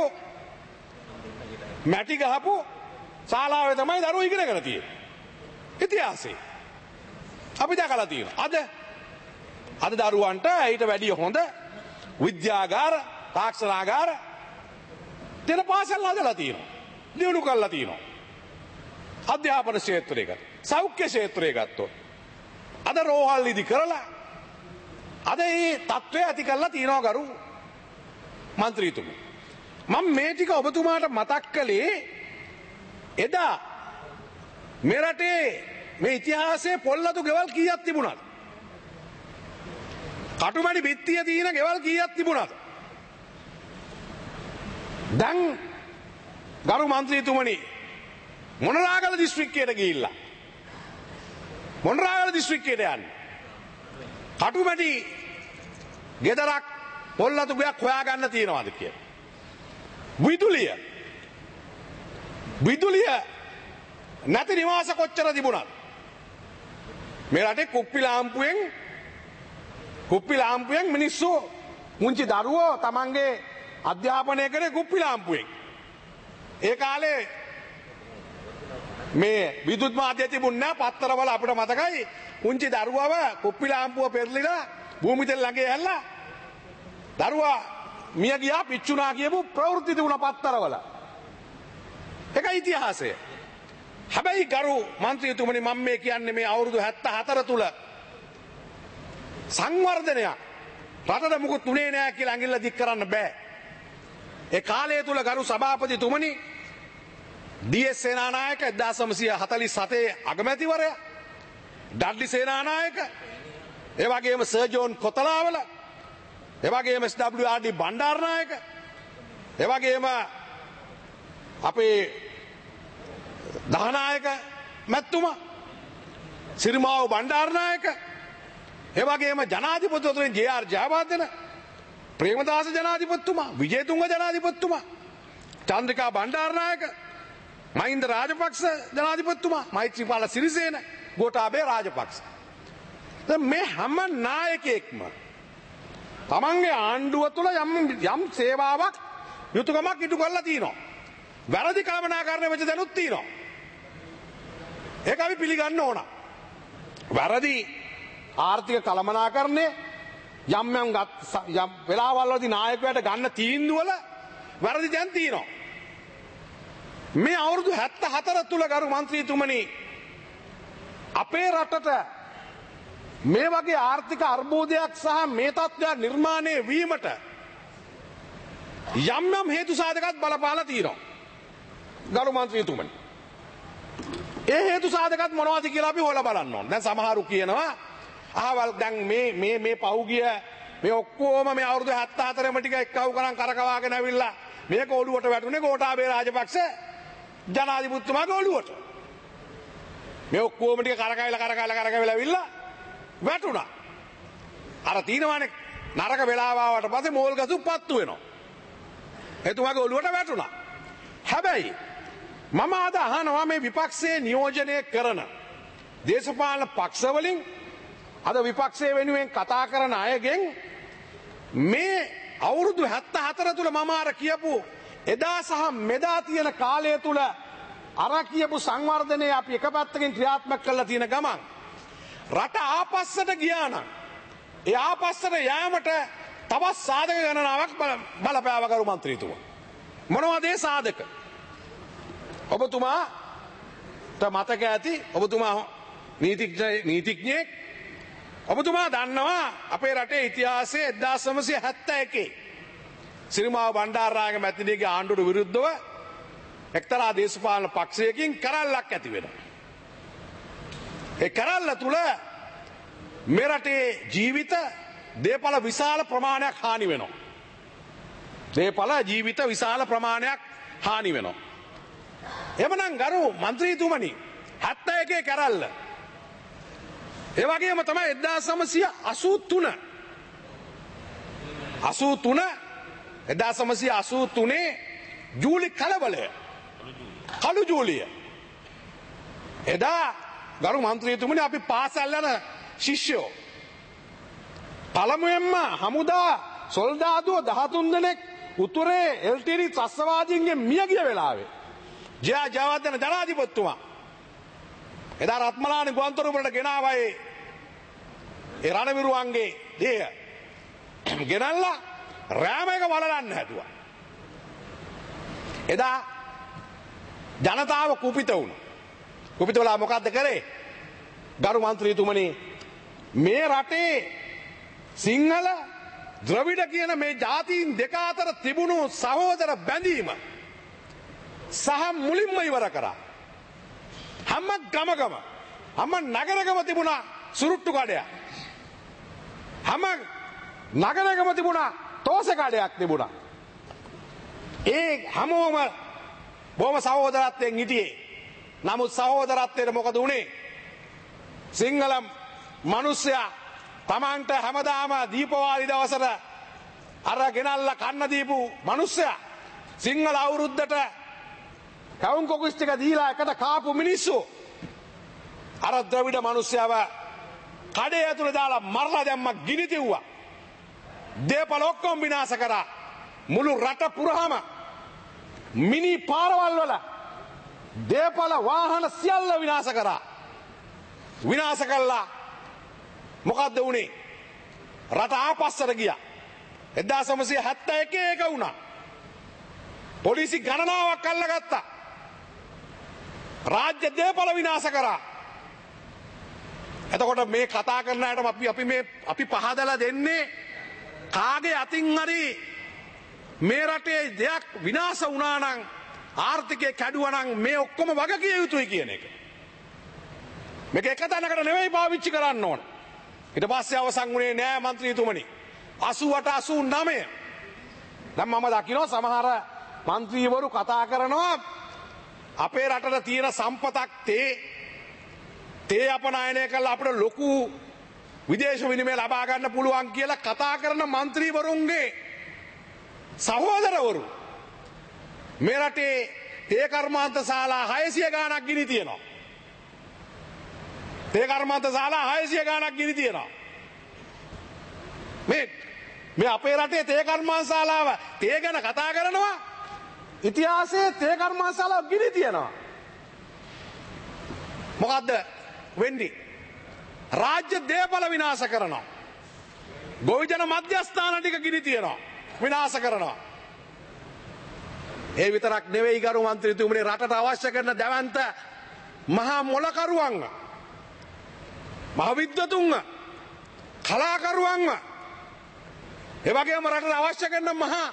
මැටි ගහපු ශාලාවේ තමයි දරුවෝ ඉගෙනගෙන තියෙන්නේ. ඉතිහාසයේ අපි දැකලා තියෙනවා. අද අද දරුවන්ට ඊට වැඩිය හොඳ විද්‍යාගාර තාක්ෂණාගාර දෙන පාසල් හදලා තියෙනවා. දියුණු කරලා තියෙනවා. අධ්‍යාපන ක්ෂේත්‍රයක සෞඛ්‍ය ක්ෂේත්‍රය ගත්තොත් අද රෝහල් ඉදි කරලා අද මේ තත්ත්වය ඇති කරලා තියෙනවා ගරු මන්ත්‍රීතුමා. මම මේ ටික ඔබතුමාට මතක් කළේ එදා මේ රටේ මේ ඉතිහාසයේ පොල්ලතු ගෙවල් කීයක් තිබුණාද? කටුමැටි බිත්තිය තියෙන ගෙවල් කීයක් තිබුණාද? දැන් ගරු මන්ත්‍රීතුමනි මොනරාගල දිස්ත්‍රික්කයට ගිහිල්ලා මොනරාගල දිස්ත්‍රික්කයට යන්නේ කටුමැටි ගෙදරක් පොල්ලතු ගයක් හොයාගන්න තියෙනවාද කියලා. විදුලිය විදුලිය නැති නිවාස කොච්චර තිබුණාද? මේ රටේ කුප්පි ලාම්පුවෙන් කුප්පි ලාම්පුවෙන් මිනිස්සු මුංචි දරුවෝ තමන්ගේ අධ්‍යාපනය කරේ කුප්පි ලාම්පුවෙන්. ඒ කාලේ මේ විදුලි මාධ්‍ය තිබුණ නැහැ. පත්තරවල අපිට මතකයි මුංචි දරුවව කුප්පි ලාම්පුව පෙරලිලා භූමිතල ළඟ ඇහැල්ලා දරුවා මිය ගියා පිච්චුණා කියපු ප්‍රවෘත්ති තිබුණා පත්තරවල. ඒක ඉතිහාසය. හැබැයි ගරු මන්ත්‍රීතුමනි මම මේ කියන්නේ මේ අවුරුදු හැත්තෑ හතර තුල සංවර්ධනයක් රටට මුකුත් උනේ නැහැ කියලා ඇඟිල්ල දික් කරන්න බෑ. ඒ කාලය තුල ගරු සභාපතිතුමනි ඩී.එස්. සේනානායක එක්දාස් නවසිය හතළිස් හතේ අගමැතිවරයා ඩඩ්ලි සේනානායක ඒ වගේම සර් ජෝන් කොතලාවල ඒ වගේම S W R D Bandaranaike ඒ වගේම අපේ දහනායක මැතිතුමා සිරිමාව බණ්ඩාරනායක ඒ වගේම ජනාධිපතිතුමා ජේ ආර් ජයවර්ධන ප්‍රේමදාස ජනාධිපතිතුමා විජේතුංග ජනාධිපතිතුමා චන්ද්‍රිකා බණ්ඩාරනායක මහින්ද රාජපක්ෂ ජනාධිපතිතුමා මෛත්‍රීපාල සිරිසේන ගෝඨාභය රාජපක්ෂ මේ හැම නායකයෙක්ම තමන්ගේ ආණ්ඩුව තුළ යම් යම් සේවාවක් යුතුයකමක් ඉටු කරලා තියෙනවා. වැරදි කළමනාකරණය වෙච්ච දැනුත් තියෙනවා. ඒක අපි පිළිගන්න ඕන. වැරදි ආර්ථික කළමනාකරණය යම් යම් යම් වෙලාවල් වලදී නායකයාට ගන්න තීන්දුව වල වැරදි දැන් තියෙනවා. මේ අවුරුදු හැත්තෑ හතර තුල ගරු මන්ත්‍රීතුමනි අපේ රටට මේ වගේ ආර්ථික අර්බුදයක් සහ මේ තත්ත්වයක් නිර්මාණය වීමට යම් යම් හේතු සාධකත් බලපාලා තියෙනවා. ගරු මන්ත්‍රීතුමනි ඒ හේතු සාධකත් මොනවද කියලා අපි හොයලා බලන්න ඕන. දැන් සමහරු කියනවා අහවල් දැන් මේ මේ මේ පහුගිය මේ ඔක්කොම මේ අවුරුදු හෙත්තහතරම ටික එක්කව කරන් කරකවාගෙන ඇවිල්ලා මේක ඔළුවට වැටුනේ ගෝඨාභය රාජපක්ෂ ජනාධිපතිතුමාගේ ඔළුවට. මේ ඔක්කොම ටික කරකැවිලා කරකැවිලා කරකැවිලා ඇවිල්ලා වැටුණා. අර තීනවනේ නරක වෙලාව ආවට පස්සේ මෝල් ගසු පත්තු වෙනවා. එතුමාගේ ඔළුවට වැටුණා. හැබැයි මම අද අහනවා මේ විපක්ෂයේ නියෝජනය කරන දේශපාලන පක්ෂ වලින් අද විපක්ෂයේ වෙනුවෙන් කතා කරන අයගෙන් මේ අවුරුදු හෙත්තහතර තුල මම අර කියපු එදා සහ මෙදා තියෙන කාලය තුල අර කියපු සංවර්ධනය අපි එක පැත්තකින් ක්‍රියාත්මක කරලා තියෙන ගමන් රට ආපස්සට ගියා නම් ඒ ආපස්සට යෑමට තවත් සාධක ගණනාවක් බලපෑව කරු මන්ත්‍රීතුමා. මොනවද ඒ සාධක? ඔබතුමාට මතක ඇති ඔබතුමා නීතිඥයෙක්. ඔබතුමා දන්නවා අපේ රටේ ඉතිහාසයේ එක්දාස් නවසිය හැත්තෑ එකේ සිරිමාව බණ්ඩාරනායක මැතිණියගේ ආණ්ඩුවට විරුද්ධව එක්තරා දේශපාලන පක්ෂයකින් කරල්ලක් ඇති වෙනවා. ඒ කරල්ල තුල මේ රටේ ජීවිත දේපල විශාල ප්‍රමාණයක් හානි වෙනවා. දේපල ජීවිත විශාල ප්‍රමාණයක් හානි වෙනවා. එමනම් ගරු මන්ත්‍රීතුමනි හැත්තෑ එකේ කරල්ල ඒ වගේම තමයි එක්දාස් නවසිය අසූ තුන අසූ තුන එක්දාස් නවසිය අසූ තුනේ ජූලි කලබලය කළු ජූලිය එදා ගරු මන්ත්‍රීතුමනි අපි පාසල් යන ශිෂ්‍යෝ පළමුවෙන්ම හමුදා සොල්දාදුව දහතුන් දෙනෙක් උතුරේ එල්ටීරි ත්‍රස්තවාදීන්ගෙන් මිය ගිය වෙලාවේ ජයා ජයවර්ධන ජනාධිපතිතුමා එදා රත්මලානි ගුවන්තොටුපළට ගෙනාවයි ඒ රණවිරුවන්ගේ දේහ ගෙනල්ලා රෑම එක වලලන්න හැදුවා. එදා ජනතාව කුපිත වුණා. කුපිත වෙලා මොකද්ද කරේ? ගරු මන්ත්‍රීතුමනි මේ රටේ සිංහල ද්‍රවිඩ කියන මේ ජාතීන් දෙක අතර තිබුණු සහෝදර බැඳීම සහ මුලින්ම ඉවර කරා. හැම ගමගම හැම නගරකම තිබුණා සුරුට්ටු කඩයක්. හැම නගරකම තිබුණා තෝස කඩයක් තිබුණා. ඒ හැමෝම බොහොම සහෝදරත්වයෙන් හිටියේ. නමුත් සහෝදරත්වයට මොකද වුනේ? සිංහල මිනිස්සයා තමන්ට හැමදාම දීපවාලි දවසට අර ගෙනල්ලා කන්න දීපු මිනිස්සයා සිංහල අවුරුද්දට කවුන් කොකුස් ටික දීලා එකට කාපු මිනිස්සු අර ද්‍රවිඩ මිනිස්සයව කඩේ ඇතුලේ දාලා මරලා දැම්ම ගිනි තිව්වා. දේපල ඔක්කොම විනාශ කරා. මුළු රට පුරාම මිනි පාරවල් වල දේපල වාහන සියල්ල විනාශ කරා. විනාශ කළා. මොකද්ද වුනේ? රට ආපස්සට ගියා. එක්දාස් නවසිය හැත්තෑ එකේ ඒක වුණා. පොලිසි ගණනාවක් අල්ලගත්තා. රාජ්‍ය දේපල විනාශ කරා. එතකොට මේ කතා කරන අයට අපි අපි මේ අපි පහදලා දෙන්නේ කාගේ අතින් හරි මේ රටේ දෙයක් විනාශ වුණා නම් ආර්ථිකය කැඩුවා නම් මේ ඔක්කොම වග කිය යුතුයි කියන එක. මේක එක තැනකට නෙවෙයි පාවිච්චි කරන්න ඕන. ඊට පස්සේ අවසන් වුණේ නෑ മന്ത്രിතුමනි. අසූ අට අසූ නවය. දැන් මම දකිනවා සමහර മന്ത്രിවරු කතා කරනවා අපේ රටට තියෙන සම්පතක් තේ තේ අපනයනය කළා අපිට ලොකු විදේශ විනිමය ලබා ගන්න පුළුවන් කියලා කතා කරන മന്ത്രിවරුන්ගේ සහෝදරවරු මේ රටේ තේ කර්මාන්ත ශාලා හයසිය ගාණක් ගිනි තියෙනවා. තේ කර්මාන්ත ශාලා හයසිය ගාණක් ගිනි තියෙනවා. මේ මේ අපේ රටේ තේ කර්මාන්ත ශාලාව තේ ගැන කතා කරනවා. ඉතිහාසයේ තේ කර්මාන්ත ශාලාව ගිනි තියෙනවා. මොකද්ද වෙන්නේ? රාජ්‍ය දේපල විනාශ කරනවා. ගොවිජන මධ්‍යස්ථාන ටික ගිනි තියනවා. විනාශ කරනවා. ඒ විතරක් නෙවෙයි ගරු මන්ත්‍රීතුමනි රටට අවශ්‍ය කරන දැවැන්ත මහා මොලකරුවන්ව මහ විද්වතුන්ව කලාකරුවන්ව ඒ වගේම රටට අවශ්‍ය කරන මහා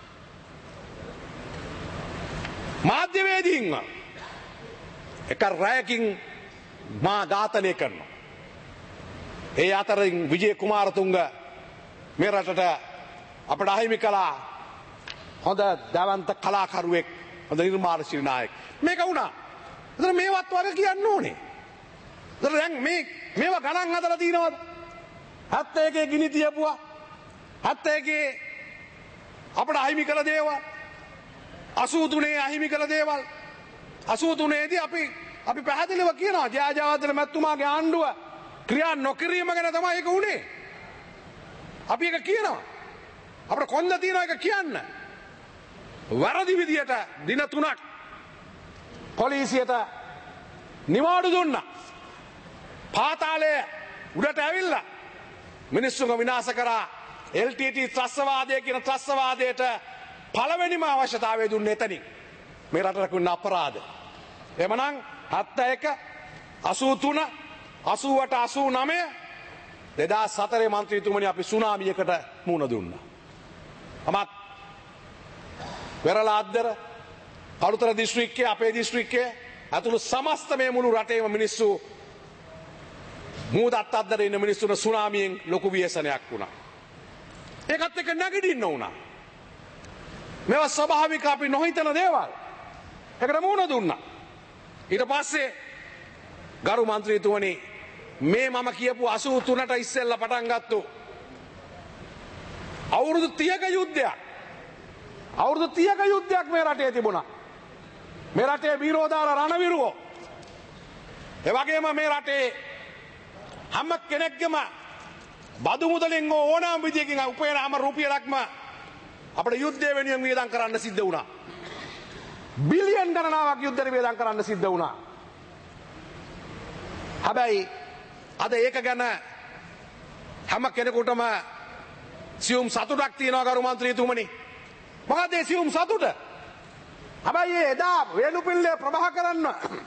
මාධ්‍යවේදීන්ව එක රැයකින් මා ඝාතනය කරනවා. ඒ අතරින් විජය කුමාරතුංග මේ රටට අපට අහිමි කළා හොඳ දවන්ත කලාකරුවෙක් හොඳ නිර්මාණශීලී නායක. මේක වුණා. එතන මේවත් වගේ කියන්න ඕනේ. එතන දැන් මේ මේවා ගණන් හදලා තියනවද? හැත්තෑ එකේ ගිනි තියපුවා. හැත්තෑ එකේ අපට අහිමි කළ දේවල්. අසූ තුනේ අහිමි කළ දේවල්. අසූ තුනේ දී අපි අපි පැහැදිලිව කියනවා ජයජයවර්ධන මැතිතුමාගේ ආණ්ඩුව ක්‍රියා නොකිරීම ගැන තමයි ඒක උනේ. අපි ඒක කියනවා. අපිට කොන්ද තියනවා ඒක කියන්න. වැරදි විදියට දින තුනක් පොලිසියට නිවාඩු දුන්නා. පාතාලයේ උඩට ඇවිල්ලා මිනිස්සුන්ව විනාශ කරා. එල් ටී ටී ත්‍රස්තවාදය කියන ත්‍රස්තවාදයට පළවෙනිම අවශ්‍යතාවය දුන්නේ එතනින්. මේ රටට කරන අපරාධ. එමනම් හැත්තෑ එක අසූ තුන අසූ අට අසූ නවය දෙදාස් හතරේ මන්ත්‍රීතුමනි අපි සුනාමියකට මුහුණ දුන්නා. අමත් වෙරළාද්දර කළුතර දිස්ත්‍රික්කයේ අපේ දිස්ත්‍රික්කයේ ඇතුළු සමස්ත මේ මුළු රටේම මිනිස්සු මූදත් අද්දර ඉන්න මිනිස්සුන්ට සුනාමියෙන් ලොකු ව්‍යසනයක් වුණා. ඒකත් එක්ක නැගිටින්න වුණා. මේවා ස්වභාවික අපි නොහිතන දේවල්. ඒකට මුහුණ දුන්නා. ඊට පස්සේ ගරු මන්ත්‍රීතුමනි මේ මම කියපු අසූ තුනට ඉස්සෙල්ලා පටන් ගත්තු අවුරුදු තිහක යුද්ධයක් අවුරුදු තිහක යුද්ධයක් මේ රටේ තිබුණා. මේ රටේ විරෝධාර රණවිරුවෝ ඒ වගේම මේ රටේ හැම කෙනෙක්ගේම බදු මුදලින් ඕනෑම විදියකින් උපයන හැම රුපියලක්ම අපිට යුද්ධය වෙනුවෙන් වියදම් කරන්න සිද්ධ වුණා. බිලියන් ගණනාවක් යුද්ධෙට වියදම් කරන්න සිද්ධ වුණා. හැබැයි අද ඒක ගැන හැම කෙනෙකුටම සියුම් සතුටක් තියෙනවා ගරු මන්ත්‍රීතුමනි. මොකද ඒ සියුම් සතුට? හැබැයි එදා වේලුපිල්ලේ ප්‍රභාකරන්න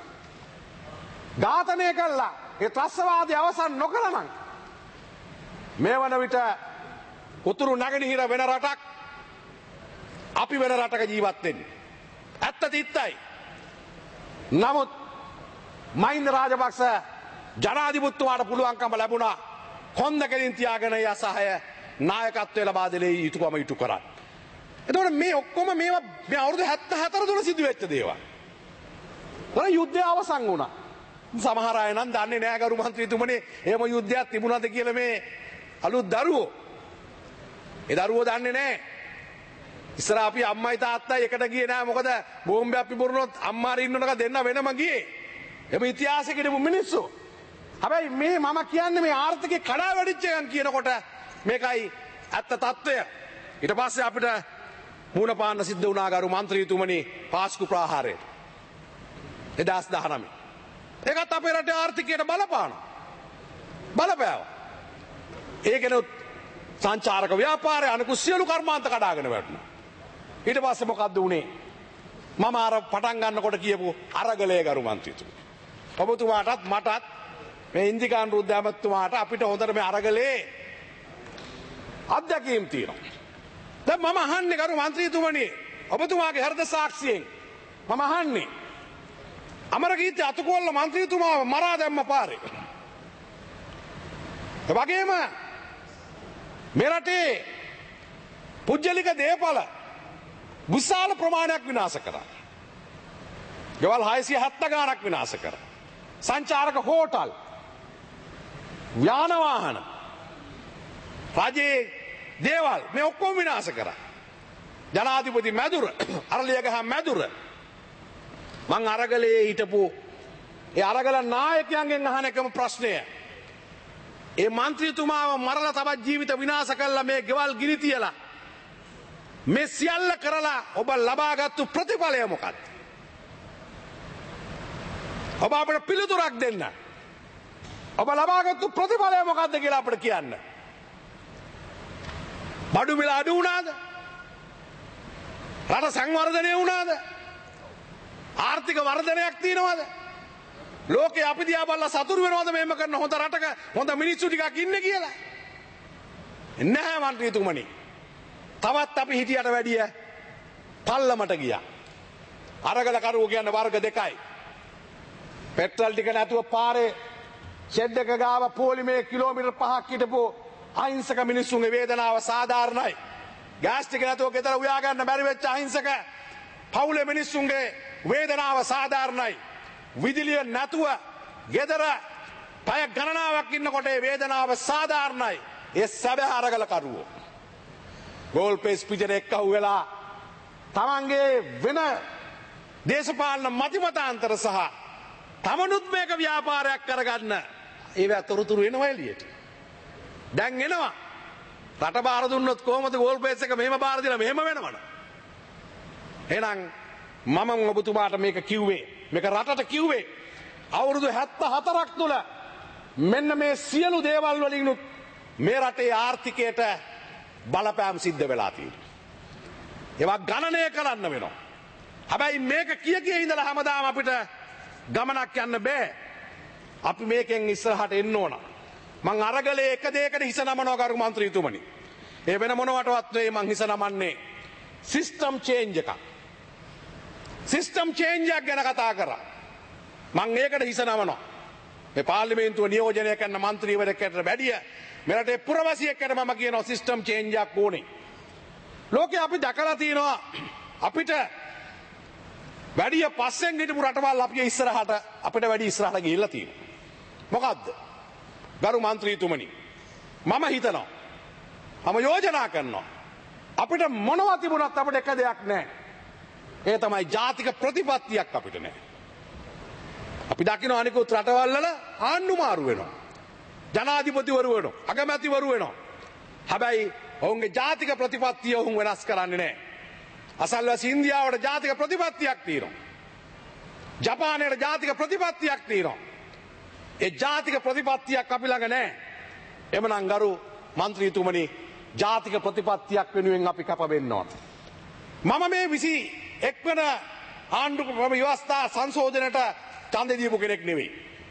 ඝාතනය කළා. ඒ ත්‍රස්තවාදී අවසන් නොකළනම් මේ වන විට උතුරු නැගෙනහිර වෙන රටක් අපි වෙන රටක ජීවත් වෙන්නේ. ඇත්ත තිත්තයි. නමුත් මහින්ද රාජපක්ෂ ජනාධිපතිතුමාට පුළුවන්කම ලැබුණා කොන්ද කෙලින් තියාගෙන ඒ අසහාය නායකත්වය ලබා දෙලේ යුතුයකම ඉටු කරා. එතකොට මේ ඔක්කොම මේවා මේ අවුරුදු හැත්තෑ හතර තුන සිදු වෙච්ච දේවල්. ඒ යුද්ධය අවසන් වුණා. සමහර අය නම් දන්නේ නැහැ ගරු මන්ත්‍රීතුමනි එහෙම යුද්ධයක් තිබුණාද කියලා මේ අලුත් දරුවෝ. ඒ දරුවෝ දන්නේ නැහැ. ඉස්සර අපි අම්මයි තාත්තයි එකට ගියේ නැහැ මොකද බෝම්බයක් පිපුරුනොත් අම්මාට ඉන්නනක දෙන්න වෙනම ගියේ. එම ඉතිහාසෙ කියපු මිනිස්සු. හැබැයි මේ මම කියන්නේ මේ ආර්ථිකේ කඩා වැටිච්ච එකන් කියනකොට මේකයි ඇත්ත తত্ত্বය. ඊට පස්සේ අපිට මූණ පාන්න සිද්ධ වුණා ගරු මන්ත්‍රීතුමනි පාස්කු ප්‍රාහාරයට. දෙදාස් දහනවය. ඒකත් අපේ රටේ ආර්ථිකයට බලපානවා. බලපෑවා. ඒකෙනුත් සංචාරක ව්‍යාපාරය අනිකුත් සියලු කර්මාන්ත කඩාගෙන වැටුණා. ඊට පස්සේ මොකද්ද උනේ? මම අර පටන් ගන්නකොට කියපු අරගලයේ ගරු මන්ත්‍රීතුමනි. ඔබතුමාටත් මටත් මේ ඉන්දිකාන් රුද්ද ඇමතුමාට අපිට හොඳට මේ අරගලේ අත්දැකීම් තියෙනවා. දැන් මම අහන්නේ ගරු මන්ත්‍රීතුමනි ඔබතුමාගේ හෘද සාක්ෂියෙන් මම අහන්නේ අමරකීර්ති අතුකොල්ල මන්ත්‍රීතුමාව මරා දැම්ම පාරේ. ඒ වගේම මේ රටේ පුජ්‍යලික දේපල විශාල ප්‍රමාණයක් විනාශ කරා. ගෙවල් හයසිය හැත්තෑ ගාණක් විනාශ කරා. සංචාරක හෝටල් යාන වාහන රජයේ දේවල් මේ ඔක්කොම විනාශ කරා. ජනාධිපති මැදුර අරලියගහ මැදුර මං අරගලේ හිටපු ඒ අරගල නායකයන්ගෙන් අහන එකම ප්‍රශ්නය ඒ මන්ත්‍රීතුමාව මරලා තවත් ජීවිත විනාශ කළා මේ ගෙවල් ගිනි තියලා මේ සියල්ල කරලා ඔබ ලබාගත්තු ප්‍රතිඵලය මොකක්ද? ඔබ අපිට පිළිතුරක් දෙන්න. ඔබ ලබාගත්තු ප්‍රතිඵලය මොකක්ද කියලා අපිට කියන්න. බඩු මිල අඩු වුණාද? රට සංවර්ධනය වුණාද? ආර්ථික වර්ධනයක් තියෙනවද? ලෝකේ අපි දිහා බලලා සතුටු වෙනවද මේම කරන හොඳ රටක හොඳ මිනිස්සු ටිකක් ඉන්නේ කියලා? නැහැ මන්ත්‍රීතුමනි. තවත් අපි හිටියට වැඩිය පල්ලමට ගියා. අරගල කරුවෝ කියන්නේ වර්ග දෙකයි. පෙට්‍රල් ටික නැතුව පාරේ ෂෙඩ් එක ගාව පොලිමේ කිලෝමීටර් පහක් හිටපු අහිංසක මිනිස්සුන්ගේ වේදනාව සාධාරණයි. ගෑස් ටික නැතුව ගෙදර උයා ගන්න බැරි වෙච්ච අහිංසක පවුලේ මිනිස්සුන්ගේ වේදනාව සාධාරණයි. විදුලිය නැතුව ගෙදර පැය ගණනාවක් ඉන්නකොට ඒ වේදනාව සාධාරණයි. ඒ සැබෑ අරගල කරුවෝ ගෝල් පේස් පිටර එක්කහුව වෙලා තමන්ගේ වෙන දේශපාලන මතිමතාන්තර සහ තමනුත් මේක ව්‍යාපාරයක් කරගන්න ඒවා තොරතුරු එනවා එළියට. දැන් එනවා. රට බාර දුන්නොත් කොහොමද ගෝල් පේස් එක මෙහෙම බාර දීලා මෙහෙම වෙනවද? එහෙනම් මම ඔබතුමාට මේක කිව්වේ. මේක රටට කිව්වේ. අවුරුදු හැත්තෑ හතරක් තුල මෙන්න මේ සියලු දේවල් වලින් මේ රටේ ආර්ථිකයට බලපෑම් සිද්ධ වෙලා තියෙනවා. ඒවා ගණනය කරන්න වෙනවා. හැබැයි මේක කිය කිය ඉඳලා හැමදාම අපිට ගමනක් යන්න බෑ. අපි මේකෙන් ඉස්සරහට එන්න ඕන. මං අරගලේ එක දෙයකට හිස නමනවා කරු මන්ත්‍රීතුමනි. ඒ වෙන මොනවටවත් නෙවෙයි මං හිස නමන්නේ සිස්ටම් චේන්ජ් එකක්. සිස්ටම් චේන්ජ් එකක් ගැන කතා කරා. මං ඒකට හිස නමනවා. මේ පාර්ලිමේන්තුව නියෝජනය කරන මන්ත්‍රීවරයෙක්ට වැඩිය මෙරටේ පුරවැසියෙක්ට මම කියනවා සිස්ටම් චේන්ජ් එකක් ඕනේ. ලෝකේ අපි දැකලා තියෙනවා අපිට වැඩිය පස්සෙන් හිටපු රටවල් අපි ඉස්සරහට අපිට වැඩි ඉස්සරහට ගිහිල්ලා තියෙනවා. මොකද්ද? ගරු මන්ත්‍රීතුමනි මම හිතනවා මම යෝජනා කරනවා අපිට මොනවා තිබුණත් අපිට එක දෙයක් නැහැ. ඒ තමයි ජාතික ප්‍රතිපත්තියක් අපිට නැහැ. අපි දකින්න අනිකුත් රටවල් වල ආණ්ඩු මාරු වෙනවා. ජනාධිපතිවරු වෙනවා. අගමැතිවරු වෙනවා. හැබැයි ඔවුන්ගේ ජාතික ප්‍රතිපත්තිය ඔවුන් වෙනස් කරන්නේ නැහැ. අසල්වැසි ඉන්දියාවට ජාතික ප්‍රතිපත්තියක් තියෙනවා. ජපානයේ ජාතික ප්‍රතිපත්තියක් තියෙනවා. ඒ ජාතික ප්‍රතිපත්තියක් අපි ළඟ නැහැ. එමනම් ගරු මන්ත්‍රීතුමනි ජාතික ප්‍රතිපත්තියක් වෙනුවෙන් අපි කැප වෙන්න ඕන. මම මේ විසි එක් වෙන ආණ්ඩු ව්‍යවස්ථා සංශෝධනයට ඡන්ද දීපු කෙනෙක් නෙවෙයි.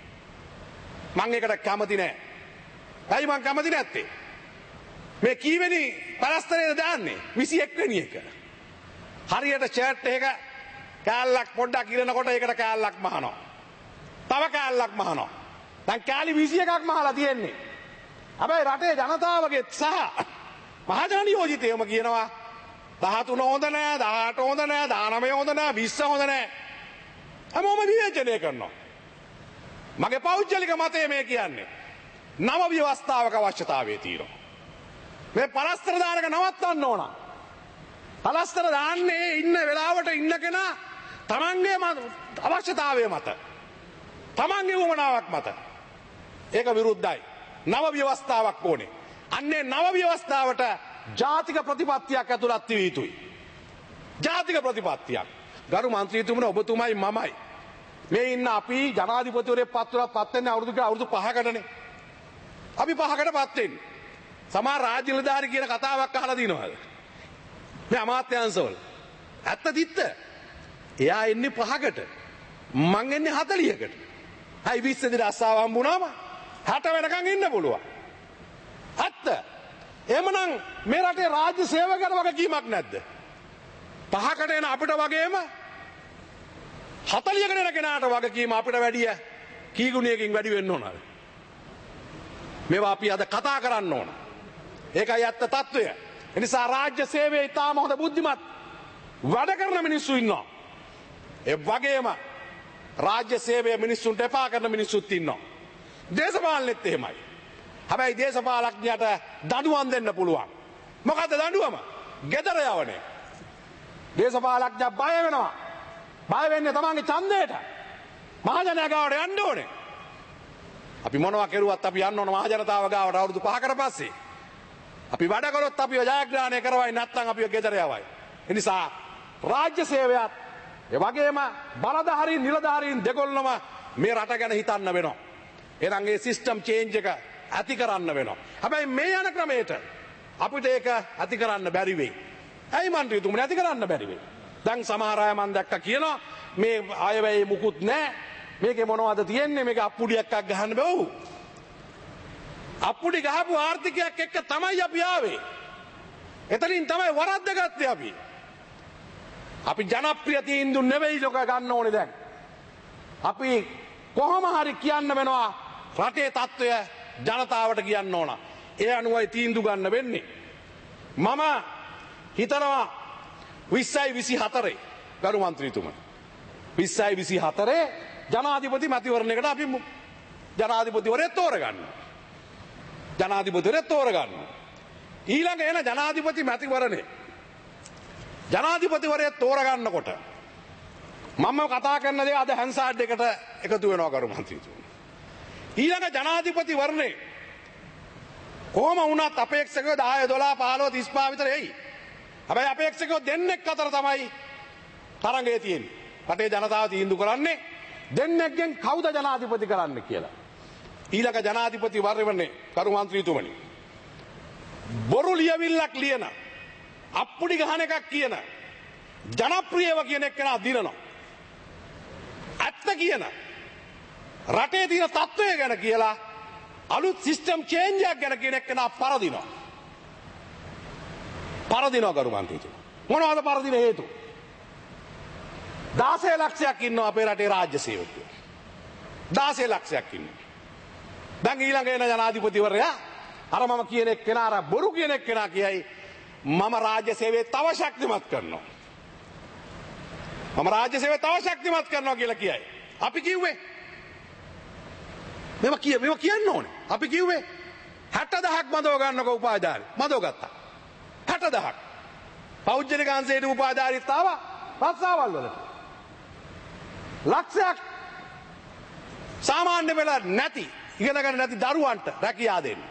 මම ඒකට කැමති නැහැ. ඇයි මම කැමති නැත්තේ? මේ කීවෙනි පරස්තරේද දාන්නේ? විසි එක් වෙනි එක. හරියට ෂර්ට් එක කෑල්ලක් පොඩ්ඩක් ඉරනකොට ඒකට කෑල්ලක් මහනවා. තව කෑල්ලක් මහනවා. දැන් කෑලි විසි එකක් මහලා තියෙන්නේ. හැබැයි රටේ ජනතාවගේ සහ මහජන නියෝජිතයෝම කියනවා දහතුන හොඳ නෑ, දහඅට හොඳ නෑ, දහනවය හොඳ නෑ, විස්ස හොඳ නෑ. හැමෝම විවේචනය කරනවා. මගේ පෞද්ගලික මතය මේ කියන්නේ. නව ව්‍යවස්ථාවක අවශ්‍යතාවය තියෙනවා. මේ පරස්තර දානක නවත්තන්න ඕන. පලස්තර දාන්නේ ඉන්න වෙලාවට ඉන්න කෙනා තමන්ගේ අවශ්‍යතාවය මත. තමන්ගේ වුවමනාවක් මත. ඒක විරුද්ධයි. නව ව්‍යවස්ථාවක් ඕනේ. අන්නේ නව ව්‍යවස්ථාවට ජාතික ප්‍රතිපත්තියක් ඇතුළත් විය යුතුයි. ජාතික ප්‍රතිපත්තියක්. ගරු මන්ත්‍රීතුමනි ඔබතුමයි මමයි. මේ ඉන්න අපි ජනාධිපතිවරයෙක් පත් වෙලා පත් වෙන්නේ අවුරුදු අවුරුදු පහකටනේ. අපි පහකට පත් වෙන්නේ. සමහර රාජ්‍ය නිලධාරි කියන කතාවක් අහලා දිනවද? මේ අමාත්‍යාංශවල. ඇත්ත දිත්ත. එයා එන්නේ පහකට. මං එන්නේ හතළිහකට. හයි විස්ස දින අස්සාව හම්බුනාම හැට වෙනකන් ඉන්න පුළුවන්. ඇත්ත. එහෙමනම් මේ රටේ රාජ්‍ය සේවකයන්ට වගකීමක් නැද්ද? පහකට එන අපිට වගේම හතළිහකට එන කෙනාට වගකීම අපිට වැඩිය කී ගුණයකින් වැඩි වෙන්න ඕනද? මේවා අපි අද කතා කරන්න ඕන. ඒකයි ඇත්ත తত্ত্বය. එනිසා රාජ්‍ය සේවයේ ඉතාම හොඳ බුද්ධිමත් වැඩ කරන මිනිස්සු ඉන්නවා. ඒ වගේම රාජ්‍ය සේවයේ මිනිස්සුන්ට එපා කරන මිනිස්සුත් ඉන්නවා. දේශපාලනෙත් එහෙමයි. හැබැයි දේශපාලඥයට දඬුවම් දෙන්න පුළුවන්. මොකද්ද දඬුවම? ගෙදර යවන්නේ. දේශපාලඥයා බය වෙනවා. බය වෙන්නේ තමන්ගේ ඡන්දයට. මහජනයා ගාවට යන්න ඕනේ. අපි මොනවා කෙරුවත් අපි යන්න ඕන මහජනතාව ගාවට අවුරුදු පහකට පස්සේ. අපි වැඩ කරොත් අපිව ජයග්‍රහණය කරවයි නැත්නම් අපිව ගෙදර යවයි. ඒ නිසා රාජ්‍ය සේවයත් ඒ වගේම බලධාරීන් නිලධාරීන් දෙකොල්ලම මේ රට ගැන හිතන්න වෙනවා. එහෙනම් ඒ සිස්ටම් චේන්ජ් එක ඇති කරන්න වෙනවා. හැබැයි මේ යන ක්‍රමයට අපිට ඒක ඇති කරන්න බැරි වෙයි. ඇයි මන්ත්‍රීතුමනි ඇති කරන්න බැරි වෙයි? දැන් සමහර අය මන් දැක්ක කියනවා මේ අයවැය මුකුත් නැහැ. මේකේ මොනවද තියෙන්නේ? මේක අප්පුඩියක් ගහන්න බෑ. අප්පුඩි ගහපු ආර්ථිකයක් එක්ක තමයි අපි ආවේ. එතනින් තමයි වරද්ද ගත්තේ අපි. අපි ජනප්‍රිය තීන්දුව නෙවෙයි ලෝක ගන්න ඕනේ දැන්. අපි කොහොම හරි කියන්න වෙනවා රටේ තත්ත්වය ජනතාවට කියන්න ඕන. ඒ අනුවයි තීන්දුව ගන්න වෙන්නේ. මම හිතනවා විස්සයි විසි හතරේ ගරු මන්ත්‍රීතුමනි විස්සයි විසි හතරේ ජනාධිපති මැතිවරණයකට අපි ජනාධිපතිවරයෙක් තෝරගන්නවා. ජනාධිපතිවරයෙක් තෝරගන්නවා. ඊළඟ එන ජනාධිපති මැතිවරණේ ජනාධිපතිවරයෙක් තෝරගන්නකොට මම කතා කරන දේ අද හැන්සාඩ් එකට එකතු වෙනවා කරු මන්ත්‍රීතුමනි. ඊළඟ ජනාධිපතිවරණේ කොහොම වුණත් අපේක්ෂකයෝ දහය දොළහ පහළොව තිස් පහ විතර එයි. හැබැයි අපේක්ෂකයෝ දෙන්නෙක් අතර තමයි තරඟය තියෙන්නේ. රටේ ජනතාව තීන්දුව කරන්නේ දෙන්නෙක්ගෙන් කවුද ජනාධිපති කරන්න කියලා. ඊළඟ ජනාධිපතිවරණේ කරු මන්ත්‍රීතුමනි බොරු ලියවිල්ලක් ලියන අප්පුඩි ගහන එකක් කියන ජනප්‍රියව කියන එක්කෙනා දිනනවා. ඇත්ත කියන රටේ තියෙන තත්ත්වය ගැන කියලා අලුත් සිස්ටම් චේන්ජ් එකක් ගැන කියන එක්කෙනා පරදිනවා. පරදිනවා කරු මන්ත්‍රීතුමනි. මොනවද පරදින හේතු? දාසය ලක්ෂයක් ඉන්නවා අපේ රටේ රාජ්‍ය සේවකයෝ. දාසය ලක්ෂයක් ඉන්නවා. දැන් ඊළඟ එන ජනාධිපතිවරයා අර මම කියන එක්කෙනා අර බොරු කියන එක්කෙනා කියයි මම රාජ්‍ය සේවය තව ශක්තිමත් කරනවා. මම රාජ්‍ය සේවය තව ශක්තිමත් කරනවා කියලා කියයි. අපි කිව්වේ මේව කිය මේව කියන්න ඕනේ. අපි කිව්වේ හැට දහයක් මදව ගන්නකෝ උපාධාරී. මදව ගත්තා. හැට දහයක්. පෞද්ගලික අංශයේ උපාධාරීත් ආවා රස්සාවල් වලට. ලක්ෂයක් සාමාන්‍ය වෙලා නැති ඉගෙන ගන්න නැති දරුවන්ට රැකියාව දෙන්න.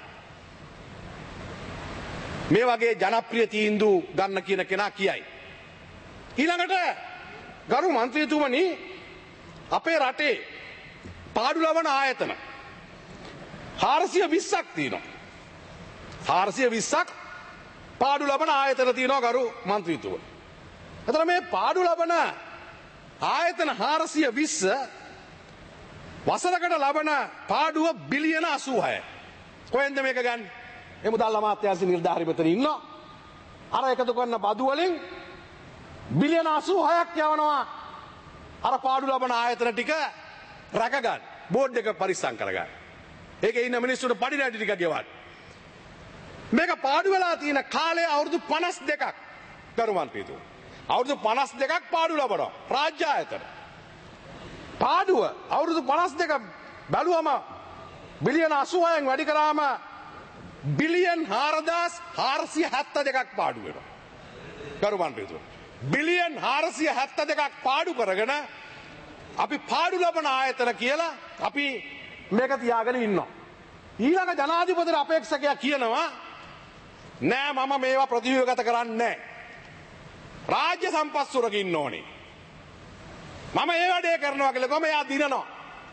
මේ වගේ ජනප්‍රිය තීන්දුව ගන්න කියන කෙනා කියයි. ඊළඟට ගරු මන්ත්‍රීතුමනි අපේ රටේ පාඩු ලබන ආයතන හාරසිය විස්සක් තියෙනවා. හාරසිය විස්සක් පාඩු ලබන ආයතන තියෙනවා ගරු මන්ත්‍රීතුමනි. එතන මේ පාඩු ලබන ආයතන හාරසිය විස්ස වසරකට ලබන පාඩුව බිලියන අසූහයයි. කොහෙන්ද මේක ගන්න? ඒ මුදල් අමාත්‍යාංශ නිලධාරි මෙතන ඉන්නවා. අර එකතු කරන බදු වලින් බිලියන අසූහයක් යවනවා අර පාඩු ලබන ආයතන ටික රැක ගන්න. බෝඩ් එක පරිස්සම් කරගන්න. ඒකේ ඉන්න මිනිස්සුන්ට පඩි රැටි ටික ගෙවන්න. මේක පාඩු වෙලා තියෙන කාලය අවුරුදු පනස් දෙකක් ගරු මන්ත්‍රීතුමනි. අවුරුදු පනස් දෙකක් පාඩු ලබනවා රාජ්‍ය ආයතන. පාඩුව අවුරුදු පනස් දෙක බැලුවම බිලියන අසූහයෙන් වැඩි කරාම බිලියන් හාරදාස් හාරසිය හැත්ත දෙකක් පාඩු වෙනවා. ගරු මන්ත්‍රීතුමනි. බිලියන් හාරසිය හැත්ත දෙකක් පාඩු කරගෙන අපි පාඩු ලබන ආයතන කියලා අපි මේක තියාගෙන ඉන්නවා. ඊළඟ ජනාධිපති අපේක්ෂකයා කියනවා නෑ මම මේවා ප්‍රතිව්‍යුහගත කරන්නේ නෑ. රාජ්‍ය සම්පත් සුරකින්න ඕනේ. මම ඒ වැඩේ කරනවා කියලා කොහොම එයා දිනනවා.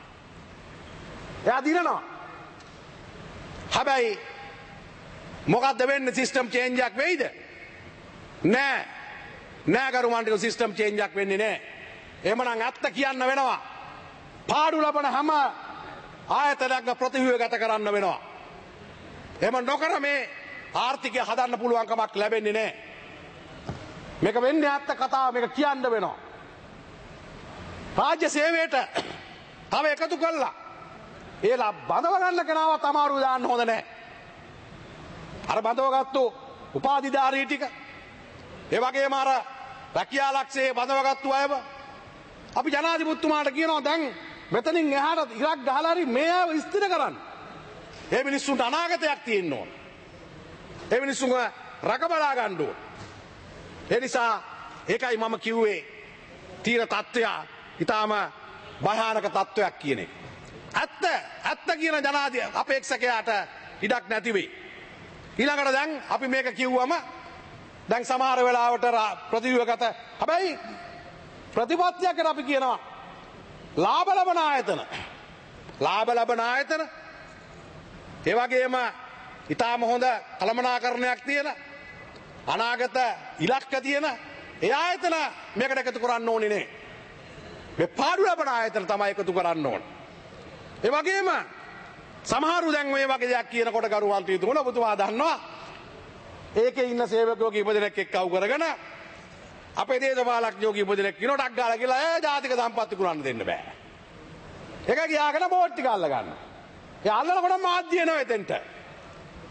එයා දිනනවා. හැබැයි මොකක්ද වෙන්නේ සිස්ටම් චේන්ජ් එකක් වෙයිද? නෑ. නෑ ගරු මන්ත්‍රීතුමනි සිස්ටම් චේන්ජ් එකක් වෙන්නේ නෑ. එහෙමනම් ඇත්ත කියන්න වෙනවා. පාඩු ලබන හැම ආයතනයක්ම ප්‍රතිව්‍යුහගත කරන්න වෙනවා. එහෙම නොකර මේ ආර්ථිකය හදන්න පුළුවන් කමක් ලැබෙන්නේ නෑ. මේක වෙන්නේ ඇත්ත කතාව මේක කියන්න වෙනවා. රාජ්‍ය සේවයට තව එකතු කළා. ඒලා බඳව ගන්න කෙනාවත් අමාරු දාන්න හොඳ නැහැ. අර බඳවගත්තු උපාධිධාරී ටික ඒ වගේම අර රැකියා ලක්ෂයේ බඳවගත්තු අයව අපි ජනාධිපතිතුමාට කියනවා දැන් මෙතනින් එහාට ඉරක් ගහලා හරි මේ අයව ස්ථිර කරන්න. ඒ මිනිස්සුන්ට අනාගතයක් තියෙන්න ඕන. ඒ මිනිස්සුන්ව රකබලා ගන්න ඕන. ඒ නිසා ඒකයි මම කිව්වේ තීර තත්ත්වය ඊටාම භයානක තත්ත්වයක් කියන එක. ඇත්ත ඇත්ත කියන ජනාධි අපේක්ෂකයාට ඉඩක් නැති වෙයි. ඊළඟට දැන් අපි මේක කිව්වම දැන් සමහර වෙලාවට ප්‍රතිව්‍යුහගත හැබැයි ප්‍රතිපත්තියක් අපි කියනවා ලාභ ලබන ආයතන ලාභ ලබන ආයතන ඒ වගේම ඊටාම හොඳ කළමනාකරණයක් තියෙන අනාගත ඉලක්ක තියෙන ඒ ආයතන මේකට එකතු කරන්න ඕනේ නේ. මේ පාඩු ලබන ආයතන තමයි එකතු කරන්න ඕන. ඒ වගේම සමහරු දැන් මේ වගේ දෙයක් කියනකොට ගරු මන්ත්‍රීතුමනි ඔබතුමා දන්නවා ඒකේ ඉන්න සේවකයෝ කීප දෙනෙක් එක්කව කරගෙන අපේ දේශපාලඥයෝ කීප දෙනෙක් කිනොටක් ගාලා කියලා ඒ ජාතික සම්පත්ති කුරන්න දෙන්න බෑ. ඒක ගියාගෙන බෝඩ් ටික අල්ල ගන්න. ඒ අල්ලනකොට මාධ්‍ය එනවා එතෙන්ට.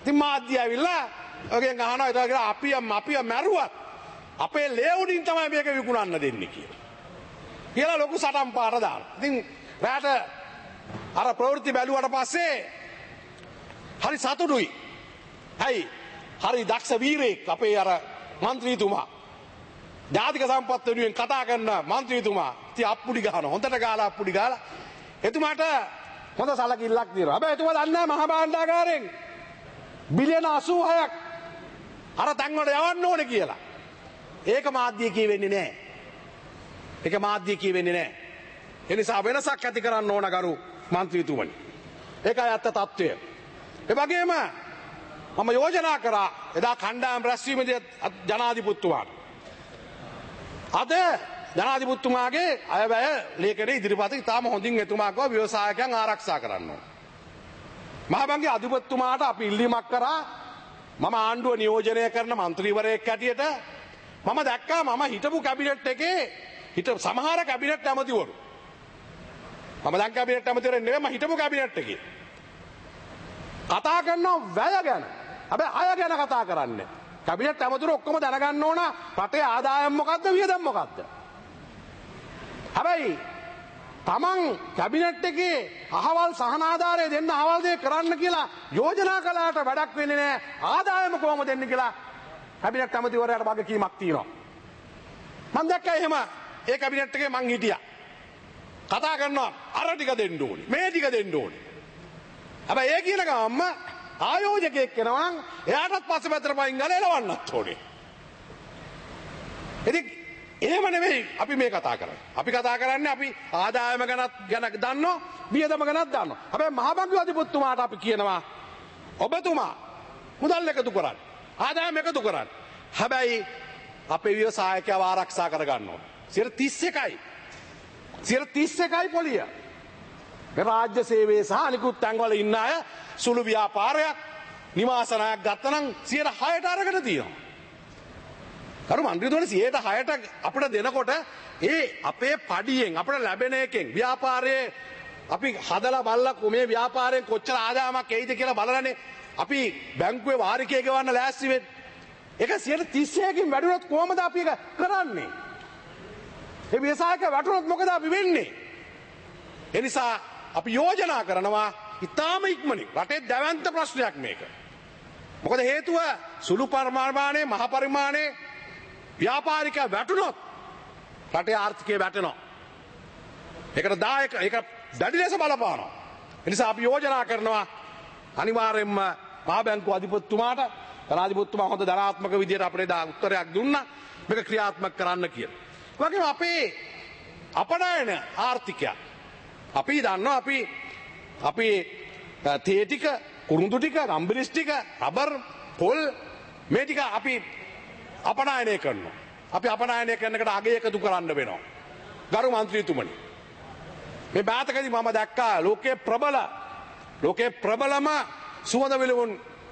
ඉතින් මාධ්‍ය ඇවිල්ලා ඔගෙන් අහනවා ඒක කියලා අපි අපි මැරුවත් අපේ ලේවුඩින් තමයි මේක විකුණන්න දෙන්නේ කියලා. කියලා ලොකු සටන් පාට දානවා. ඉතින් රාට අර ප්‍රවෘත්ති බැලුවට පස්සේ හරි සතුටුයි. හයි හරි දක්ෂ වීරයෙක් අපේ අර മന്ത്രിතුමා. ජාතික සම්පත් වෙනුවෙන් කතා කරන മന്ത്രിතුමා. ඉතින් අප්පුඩි ගහනවා. හොඳට ගාලා අප්පුඩි ගාලා එතුමාට හොඳ සලකිල්ලක් දෙනවා. හැබැයි එතුමා දන්නේ නැහැ මහා භාණ්ඩාගාරයෙන් බිලියන අසූහයක් අර තැන් වල යවන්න ඕනේ කියලා. ඒක මාධ්‍ය කියවෙන්නේ නැහැ. ඒක මාධ්‍ය කියවෙන්නේ නැහැ. ඒ නිසා වෙනසක් ඇති කරන්න ඕන ගරු മന്ത്രിතුමනි. ඒකයි අත්ත తত্ত্বය. ඒ වගේම මම යෝජනා කරා එදා කණ්ඩායම් රැස්වීමේදී ජනාධිපතිතුමාට. අද ජනාධිපතිතුමාගේ අයවැය ලේඛනයේ ඉදිරිපත ඉතාම හොඳින් එතුමා කිව්වා ව්‍යවසායකයන් ආරක්ෂා කරන්න ඕන. මහබංගේ අධිපතිතුමාට අපි ඉල්ලීමක් කරා මම ආණ්ඩුව නියෝජනය කරන മന്ത്രിවරයෙක් හැටියට මම දැක්කා මම හිටපු කැබිනට් එකේ හිට සමහර කැබිනට් ඇමතිවරු මම දැන් කැබිනට් ඇමතිවරු නෙවෙයි මම හිටපු කැබිනට් එකේ කතා කරනවා වැය ගැන. හැබැයි අය ගැන කතා කරන්නේ. කැබිනට් ඇමතිවරු ඔක්කොම දැනගන්න ඕන රටේ ආදායම් මොකද්ද වියදම් මොකද්ද. හැබැයි තමන් කැබිනට් එකේ අහවල් සහනාධාරය දෙන්න අහවල් දේ කරන්න කියලා යෝජනා කළාට වැඩක් වෙන්නේ නැහැ. ආදායම කොහොමද දෙන්නේ කියලා කැබිනට් ඇමතිවරයාට වගකීමක් තියෙනවා. මම දැක්කා එහෙම ඒ කැබිනට් එකේ මං හිටියා. කතා කරනවා අර ටික දෙන්න ඕනේ. මේ ටික දෙන්න ඕනේ. හැබැයි ඒ කියන ගමන්ම ආයෝජකයෙක් වෙනවා නම් එයාටත් පස්සේ පැත්තට පයින් ගාලා එලවන්නත් ඕනේ. ඉතින් එහෙම නෙවෙයි අපි මේ කතා කරන්නේ. අපි කතා කරන්නේ අපි ආදායම ගැනත් ගැන දන්නවා, වියදම ගැනත් දන්නවා. හැබැයි මහබංගු අධිපතිතුමාට අපි කියනවා ඔබතුමා මුදල් එකතු කරන්න. ආදායම එකතු කරන්න. හැබැයි අපේ ව්‍යවසායකයව ආරක්ෂා කරගන්න ඕනේ. සියයට තිස් එකයි. සියයට තිස් එකයි පොලිය. මේ රාජ්‍ය සේවයේ සහ අනිකුත් තැන්වල ඉන්න අය සුළු ව්‍යාපාරයක් නිවාසනයක් ගත්තනම් සියයට හයට අරගෙන තියෙනවා. කරු මන්ත්‍රීතුමනි සියයට හයට අපිට දෙනකොට ඒ අපේ පඩියෙන් අපිට ලැබෙන එකෙන් ව්‍යාපාරයේ අපි හදලා බලලා මේ ව්‍යාපාරයෙන් කොච්චර ආදායමක් එයිද කියලා බලලානේ අපි බැංකුවේ වාරිකය ගෙවන්න ලෑස්ති වෙන්නේ. ඒක සියයට තිස් එකකින් වැඩිවොත් කොහොමද අපි ඒක කරන්නේ? ඒ ව්‍යවසායක වැටුනොත් මොකද අපි වෙන්නේ? ඒ නිසා අපි යෝජනා කරනවා ඉතාම ඉක්මනින් රටේ දැවැන්ත ප්‍රශ්නයක් මේක. මොකද හේතුව සුළු පරිමාණයේ මහ පරිමාණයේ ව්‍යාපාරික වැටුනොත් රටේ ආර්ථිකය වැටෙනවා. ඒකට දායක ඒක දැඩි ලෙස බලපානවා. ඒ නිසා අපි යෝජනා කරනවා අනිවාර්යයෙන්ම මහා බැංකුව අධිපතිතුමාට ජනාධිපතිතුමා හොඳ ධනාත්මක විදියට අපිට දා උත්තරයක් දුන්නා මේක ක්‍රියාත්මක කරන්න කියලා. ඒ වගේම අපේ අපනයන ආර්ථිකය අපි දන්නවා අපි අපි තේ ටික කුරුඳු ටික රම්බිරිස් ටික රබර් පොල් මේ ටික අපි අපනයනය කරනවා. අපි අපනයනය කරනකට අගය එකතු කරන්න වෙනවා. ගරු මන්ත්‍රීතුමනි මේ බාතකදී මම දැක්කා ලෝකයේ ප්‍රබල ලෝකයේ ප්‍රබලම සුවඳ විලවුන්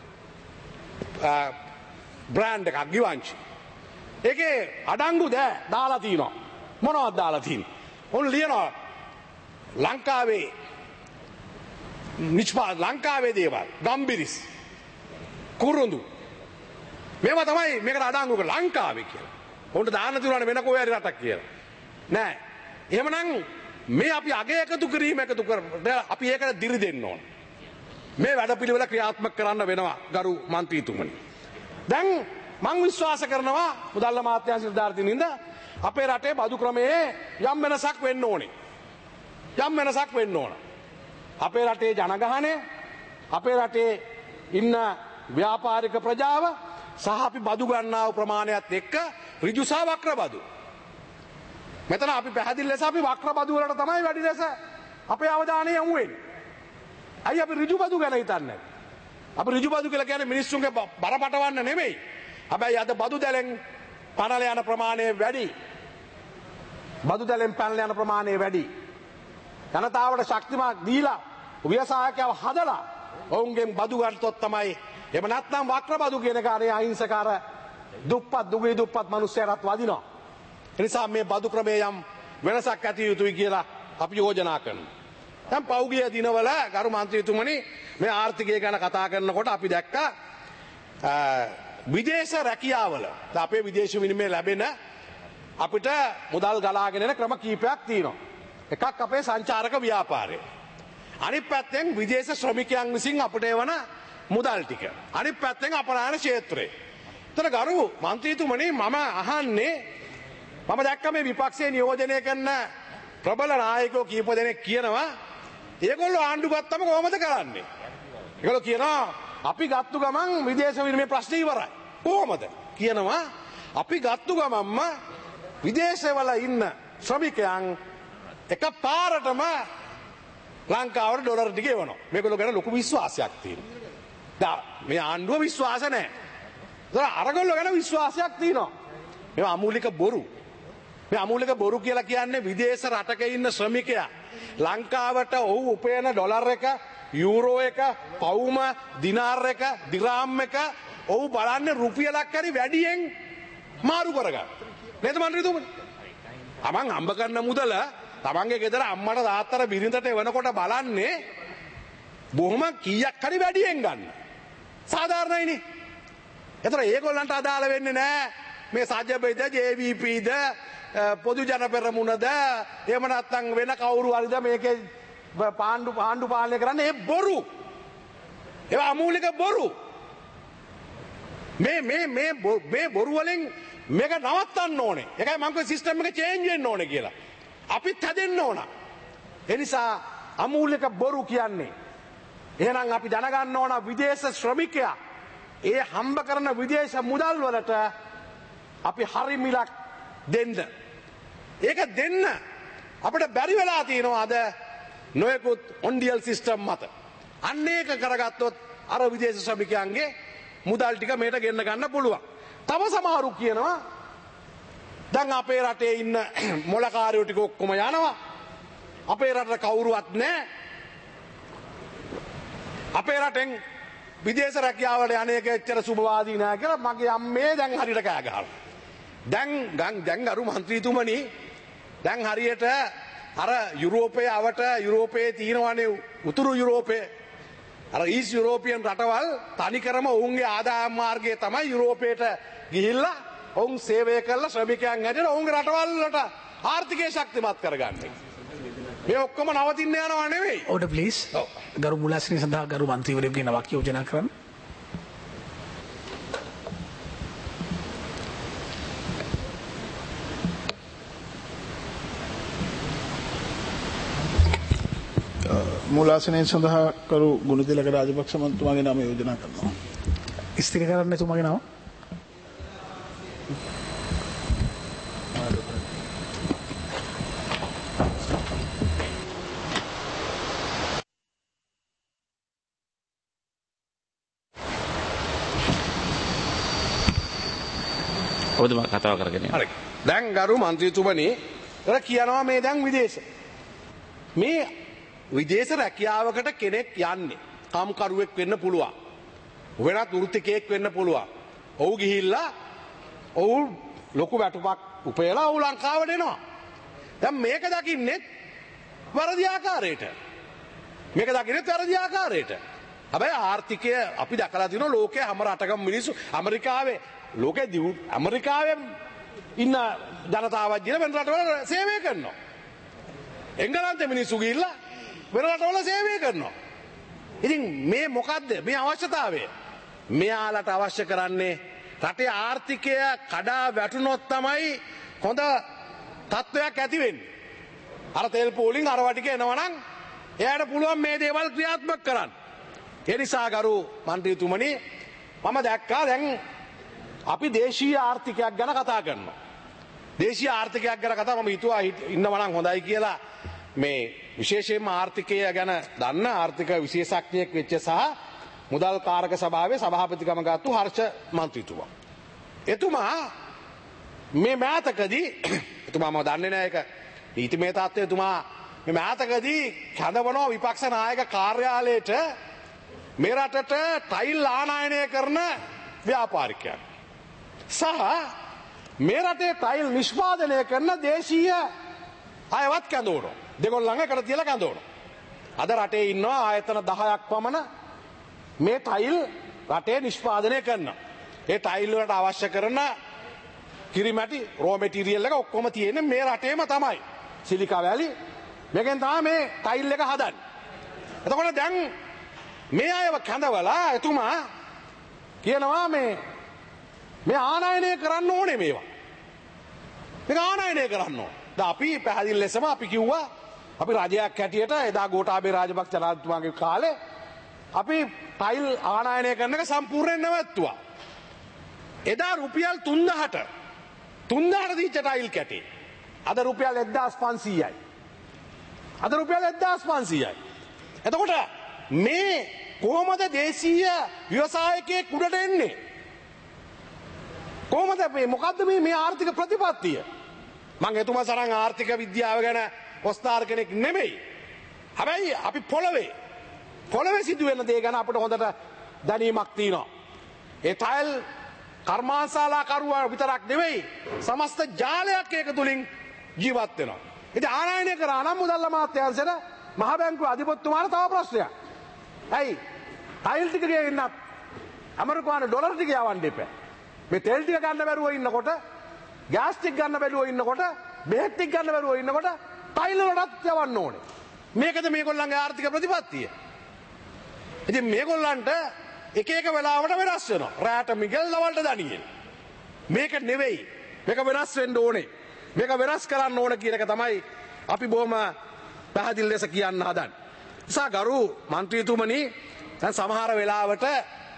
බ්‍රෑන්ඩ් එකක් ගිවංචි. ඒකේ අඩංගු දෑ දාලා තිනවා. මොනවද දාලා තින්නේ? ඔන්න ලියනවා ලංකාවේ නිෂ්පා ලංකාවේ දේවල් ගම්බිරිස් කුරුඳු මේවා තමයි මේකට අඩංගු කර ලංකාවේ කියලා. උන්ට දාන්න තියුණානේ වෙන කොහේ හරි රටක් කියලා. නෑ. එහෙමනම් මේ අපි අගය එකතු කිරීම එකතු කර අපි ඒකට දිරි දෙන්න ඕන. මේ වැඩපිළිවෙල ක්‍රියාත්මක කරන්න වෙනවා ගරු මන්ත්‍රීතුමනි. දැන් මම විශ්වාස කරනවා මුදල් අමාත්‍යාංශ නිලධාරීන් අපේ රටේ බදු ක්‍රමයේ යම් වෙනසක් වෙන්න ඕනේ. යම් වෙනසක් වෙන්න ඕන. අපේ රටේ ජනගහනය අපේ රටේ ඉන්න ව්‍යාපාරික ප්‍රජාව සහ අපි බදු ගන්නා වූ ප්‍රමාණයත් එක්ක ඍජු සහ වක්‍ර බදු. මෙතන අපි පැහැදිලි ලෙස අපි වක්‍ර බදු වලට තමයි වැඩි ලෙස අපේ අවධානය යොමු වෙන්නේ. අයි අපි ඍජු බදු ගැන හිතන්නේ. අපි ඍජු බදු කියලා කියන්නේ මිනිස්සුන්ගේ බරපතවන්න නෙමෙයි. හැබැයි අද බදු දැලෙන් පනල යන ප්‍රමාණය වැඩි. බදු දැලෙන් පනල යන ප්‍රමාණය වැඩි. ජනතාවට ශක්තිමත් දීලා ව්‍යවසායකයව හදලා ඔවුන්ගෙන් බදු ගන්නතොත් තමයි එහෙම නැත්නම් වක්‍ර බදු කියන කාර්යය අහිංසකාර දුප්පත් දුගී දුප්පත් මිනිස්සුන්ටත් වදිනවා. ඒ නිසා මේ බදු ක්‍රමයේ යම් වෙනසක් ඇති යුතුයි කියලා අපි යෝජනා කරනවා. දැන් පෞගිය දිනවල ගරු මන්ත්‍රීතුමනි මේ ආර්ථිකය ගැන කතා කරනකොට අපි දැක්කා විදේශ රැකියාවල අපේ විදේශ විනිමය ලැබෙන අපිට මුදල් ගලාගෙන එන ක්‍රම කීපයක් තියෙනවා. එකක් අපේ සංචාරක ව්‍යාපාරය. අනිත් පැත්තෙන් විදේශ ශ්‍රමිකයන් විසින් අපිට එවන මුදල් ටික. අනිත් පැත්තෙන් අපරාධ ක්ෂේත්‍රය. එතන ගරු මන්ත්‍රීතුමනි මම අහන්නේ මම දැක්ක මේ විපක්ෂයේ නියෝජනය කරන ප්‍රබල නායකයෝ කීප දෙනෙක් කියනවා ඒගොල්ලෝ ආණ්ඩු ගත්තම කොහොමද කරන්නේ? ඒගොල්ලෝ කියනවා අපි ගත්තු ගමන් විදේශ විනිමය ප්‍රශ්න ඉවරයි. කොහොමද? කියනවා අපි ගත්තු ගමන්ම විදේශවල ඉන්න ශ්‍රමිකයන් එක පාරටම ලංකාවට ඩොලර් ටික එවනවා. මේගොල්ලෝ ගැන ලොකු විශ්වාසයක් තියෙනවා. දැන් මේ ආණ්ඩුව විශ්වාස නැහැ. ඒතර අරගොල්ලෝ ගැන විශ්වාසයක් තියෙනවා. මේ අමූලික බොරු. මේ අමූලික බොරු කියලා කියන්නේ විදේශ රටක ඉන්න ශ්‍රමිකයා ලංකාවට ඔහු උපයන ඩොලර් එක, යූරෝ එක, පවුම, දිනාර් එක, දිරාම් එක ඔහු බලන්නේ රුපියලක් හරි වැඩියෙන් මාරු කරගන්න. නේද මන්ත්‍රීතුමනි? තමන් හම්බ කරන මුදල තමන්ගේ ගෙදර අම්මට තාත්තට බිරිඳට එවනකොට බලන්නේ බොහොම කීයක් හරි වැඩියෙන් ගන්න. සාධාරණයිනේ. ඒතර ඒගොල්ලන්ට අදාළ වෙන්නේ නැහැ මේ සජ්ජබයිද, ජේ වී පීද, පොදු ජන පෙරමුණද, එහෙම නැත්නම් වෙන කවුරු හරිද මේකේ පාණ්ඩු පාණ්ඩු පාලනය කරන්නේ. ඒ බොරු. ඒවා අමූලික බොරු. මේ මේ මේ මේ බොරු වලින් මේක නවත්තන්න ඕනේ. ඒකයි මම කිව්වේ සිස්ටම් එක චේන්ජ් වෙන්න ඕනේ කියලා. අපිත් හැදෙන්න ඕන. ඒ නිසා අමූලික බොරු කියන්නේ. එහෙනම් අපි දැනගන්න ඕන විදේශ ශ්‍රමිකයා ඒ හම්බ කරන විදේශ මුදල් වලට අපි හරි මිලක් දෙන්න. ඒක දෙන්න අපිට බැරි වෙලා තියෙනවා අද නොයෙකුත් ඔන්ඩියල් සිස්ටම් මත. අන්න ඒක කරගත්තොත් අර විදේශ ශ්‍රමිකයන්ගේ මුදල් ටික මේට ගෙන්න ගන්න පුළුවන්. තව සමහරු කියනවා දැන් අපේ රටේ ඉන්න මොලකාරයෝ ටික ඔක්කොම යනවා. අපේ රටට කවුරුවත් නැහැ. අපේ රටෙන් විදේශ රැකියාවලට යන්නේක එච්චර සුබවාදී නෑ කියලා මගේ අම්මේ දැන් හරියට කෑ ගහනවා. දැන් දැන් අරු මන්ත්‍රීතුමනි දැන් හරියට අර යුරෝපයේ අවට යුරෝපයේ තියෙනවනේ උතුරු යුරෝපයේ අර ඊස් යුරෝපියන් රටවල් තනිකරම ඔවුන්ගේ ආදායම් මාර්ගය තමයි යුරෝපයට ගිහිල්ලා ඔවුන් සේවය කළ ශ්‍රමිකයන් හැටියට ඔවුන්ගේ රටවල් වලට ආර්ථිකය ශක්තිමත් කරගන්නේ. මේ ඔක්කොම නවතින්න යනවා නෙවෙයි. Order please. ගරු මුලාශ්‍රී සඳහා ගරු මන්ත්‍රීවරයෙකුගේ නමක් යෝජනා කරන්න. මූලාසනය සඳහා කරු ගුණතිලක රාජපක්ෂ මන්ත්‍රතුමාගේ නම යෝජනා කරනවා. ස්ථිර කරන්න එතුමාගේ නම. ඔබතුමා කතාව කරගෙන හරි. දැන් ගරු මන්ත්‍රීතුමනි ඒලා කියනවා මේ දැන් විදේශ මේ විදේශ රැකියාවකට කෙනෙක් යන්නේ කාම්කරුවෙක් වෙන්න පුළුවන්. වෙනත් වෘත්තිකයෙක් වෙන්න පුළුවන්. ඔහු ගිහිල්ලා ඔහු ලොකු වැටුපක් උපයලා ඔහු ලංකාවට එනවා. දැන් මේක දකින්නේ වැරදි ආකාරයට. මේක දකින්නේ වැරදි ආකාරයට. හැබැයි ආර්ථිකය අපි දැකලා තියෙනවා ලෝකයේ හැම රටකම මිනිස්සු ඇමරිකාවේ ලෝකයේ දියු ඇමරිකාවේ ඉන්න ජනතාවක් ජීන වෙන රටවල සේවය කරනවා. එංගලන්තේ මිනිස්සු ගිහිල්ලා වෙන රටවල සේවය කරනවා. ඉතින් මේ මොකද්ද මේ අවශ්‍යතාවය? මෙයාලට අවශ්‍ය කරන්නේ රටේ ආර්ථිකය කඩා වැටුනොත් තමයි හොඳ තත්ත්වයක් ඇති වෙන්නේ. අර තෙල් පෝලිං අර වටික එනවනම් එයාට පුළුවන් මේ දේවල් ක්‍රියාත්මක කරන්න. ඒ නිසා ගරු මන්ත්‍රීතුමනි මම දැක්කා දැන් අපි දේශීය ආර්ථිකයක් ගැන කතා කරනවා. දේශීය ආර්ථිකයක් ගැන කතා මම හිතුවා ඉන්නවා නම් හොඳයි කියලා මේ විශේෂයෙන්ම ආර්ථිකය ගැන දන්න ආර්ථික විශේෂඥයෙක් වෙච්ච සහ මුදල් කාරක සභාවේ සභාපතිකම ගත්තු හර්ෂ මන්ත්‍රීතුමා. එතුමා මේ මෑතකදී එතුමා මම දන්නේ නැහැ ඒක නීතිමය තත්ත්වය එතුමා මේ මෑතකදී කැඳවනවා විපක්ෂ නායක කාර්යාලයට මේ රටට ටයිල් ආනයනය කරන ව්‍යාපාරිකයන් සහ මේ රටේ ටයිල් නිෂ්පාදනය කරන දේශීය අයවත් කැඳවනවා. දෙගොල්ලන් එකට තියලා කැඳවනවා. අද රටේ ඉන්නවා ආයතන දහයක් පමණ මේ ටයිල් රටේ නිෂ්පාදනය කරනවා. ඒ ටයිල් වලට අවශ්‍ය කරන කිරිමැටි රෝ මැටීරියල් එක ඔක්කොම තියෙන්නේ මේ රටේම තමයි. සිලිකා වැලි මේකෙන් තමයි මේ ටයිල් එක හදන්නේ. එතකොට දැන් මේ අයව කැඳවලා එතුමා කියනවා මේ මේ ආනයනය කරන්න ඕනේ මේවා. මේක ආනයනය කරන්න ඕනේ. දැන් අපි පැහැදිලි ලෙසම අපි කිව්වා අපි රජයක් හැටියට එදා ගෝඨාභය රාජපක්ෂ ජනාධිපතිතුමාගේ කාලේ අපි ටයිල් ආනයනය කරන එක සම්පූර්ණයෙන් නැවැත්තුවා. එදා රුපියල් තුන්දහට තුන්දහට දීච්ච ටයිල් කැටේ අද රුපියල් එක්දාස් පන්සීයයි. අද රුපියල් එක්දාස් පන්සීයයි. එතකොට මේ කොහොමද දේශීය ව්‍යවසායකයෙක් උඩට එන්නේ? කොහොමද මේ මොකද්ද මේ මේ ආර්ථික ප්‍රතිපත්තිය? මම එතුමා සරන් ආර්ථික විද්‍යාව ගැන ඔස්තාර කෙනෙක් නෙමෙයි. හැබැයි අපි පොළවේ පොළවේ සිදුවෙන දේ ගැන අපිට හොඳට දැනීමක් තියෙනවා. ඒ ටයිල් කර්මාන්තශාලා කරුවා විතරක් නෙමෙයි සමස්ත ජාලයක් ඒක තුලින් ජීවත් වෙනවා. ඉතින් ආනයනය කරා නම් මුදල් අමාත්‍යාංශයට මහ බැංකුවේ අධිපතිතුමාට තව ප්‍රශ්නයක්. ඇයි ටයිල් ටික ගෙන්නත් ඇමරිකානු ඩොලර් ටික යවන්න එපා. මේ තෙල් ටික ගන්න බැරුව ඉන්නකොට ගෑස් ටික ගන්න බැරුව ඉන්නකොට බෙහෙත් ටික ගන්න බැරුව ඉන්නකොට ටයිල් වලටත් යවන්න ඕනේ. මේකද මේගොල්ලන්ගේ ආර්ථික ප්‍රතිපත්තිය. ඉතින් මේගොල්ලන්ට එක එක වෙලාවට වෙනස් වෙනවා. රැට මිගල් දවල්ට දනියෙල්. මේක නෙවෙයි. මේක වෙනස් වෙන්න ඕනේ. මේක වෙනස් කරන්න ඕන කියන එක තමයි අපි බොහොම පැහැදිලි ලෙස කියන්න හදන්නේ. නිසා ගරු മന്ത്രിතුමනි දැන් සමහර වෙලාවට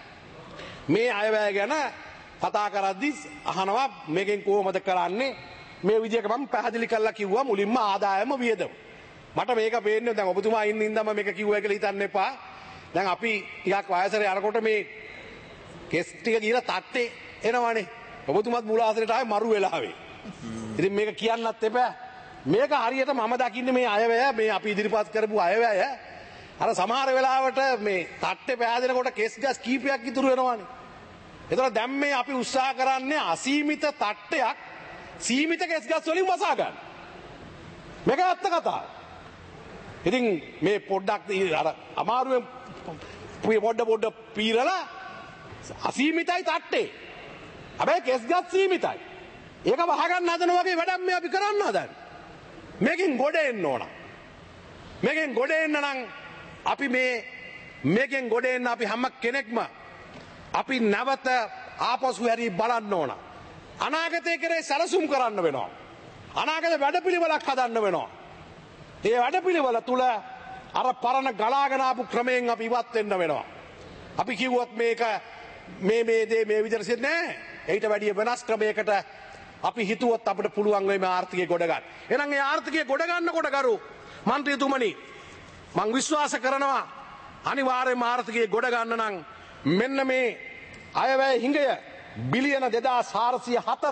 මේ අයවැය ගැන කතා කරද්දි අහනවා මේකෙන් කොහොමද කරන්නේ? මේ විදිහට මම පැහැදිලි කරලා කිව්වා මුලින්ම ආදායම වියදම. මට මේක පේන්නේ දැන් ඔබතුමා ඉන්න ඉඳන්ම මේක කිව්වා කියලා හිතන්න එපා. දැන් අපි ටිකක් වයසට යනකොට මේ කෙස් ටික ගිහලා තට්ටේ එනවනේ. ඔබතුමාත් මුල ආසනට ආවේ මරු වෙලාවේ. ඉතින් මේක කියන්නත් එපා. මේක හරියට මම දකින්නේ මේ අයවැය මේ අපි ඉදිරිපත් කරපු අයවැය අර සමහර වෙලාවට මේ තට්ටේ පෑදෙනකොට කෙස් ගස් කීපයක් ඉතුරු වෙනවනේ. ඒතර දැන් මේ අපි උත්සාහ කරන්නේ අසීමිත තට්ටයක් සීමිත කෙස් ගස් වලින් වසා ගන්න. මේක ඇත්ත කතාව. ඉතින් මේ පොඩ්ඩක් අර අමාරුවෙන් පොඩ පොඩ පීරලා අසීමිතයි තට්ටේ. හැබැයි කෙස් ගස් සීමිතයි. ඒක වහගන්න හදන වගේ වැඩක් මේ අපි කරන්න හදන්නේ. මේකෙන් ගොඩ එන්න ඕන. මේකෙන් ගොඩ එන්න නම් අපි මේ මේකෙන් ගොඩ එන්න අපි හැම කෙනෙක්ම අපි නැවත ආපසු හැරී බලන්න ඕන. අනාගතයේ කරේ සැලසුම් කරන්න වෙනවා. අනාගත වැඩපිළිවෙලක් හදන්න වෙනවා. ඒ වැඩපිළිවෙල තුල අර පරණ ගලාගෙන ආපු ක්‍රමයෙන් අපි ඉවත් වෙන්න වෙනවා. අපි කිව්වොත් මේක මේ මේ දේ මේ විදිහට සිද්ධ නෑ. ඊට වැඩිය වෙනස් ක්‍රමයකට අපි හිතුවොත් අපිට පුළුවන් වෙයි මේ ආර්ථිකය ගොඩ ගන්න. එහෙනම් මේ ආර්ථිකය ගොඩ ගන්නකොට ගරු മന്ത്രിතුමනි මම විශ්වාස කරනවා අනිවාර්යයෙන්ම ආර්ථිකය ගොඩ ගන්න නම් මෙන්න මේ අයවැය හිඟය බිලියන දෙදාස් හාරසිය හතර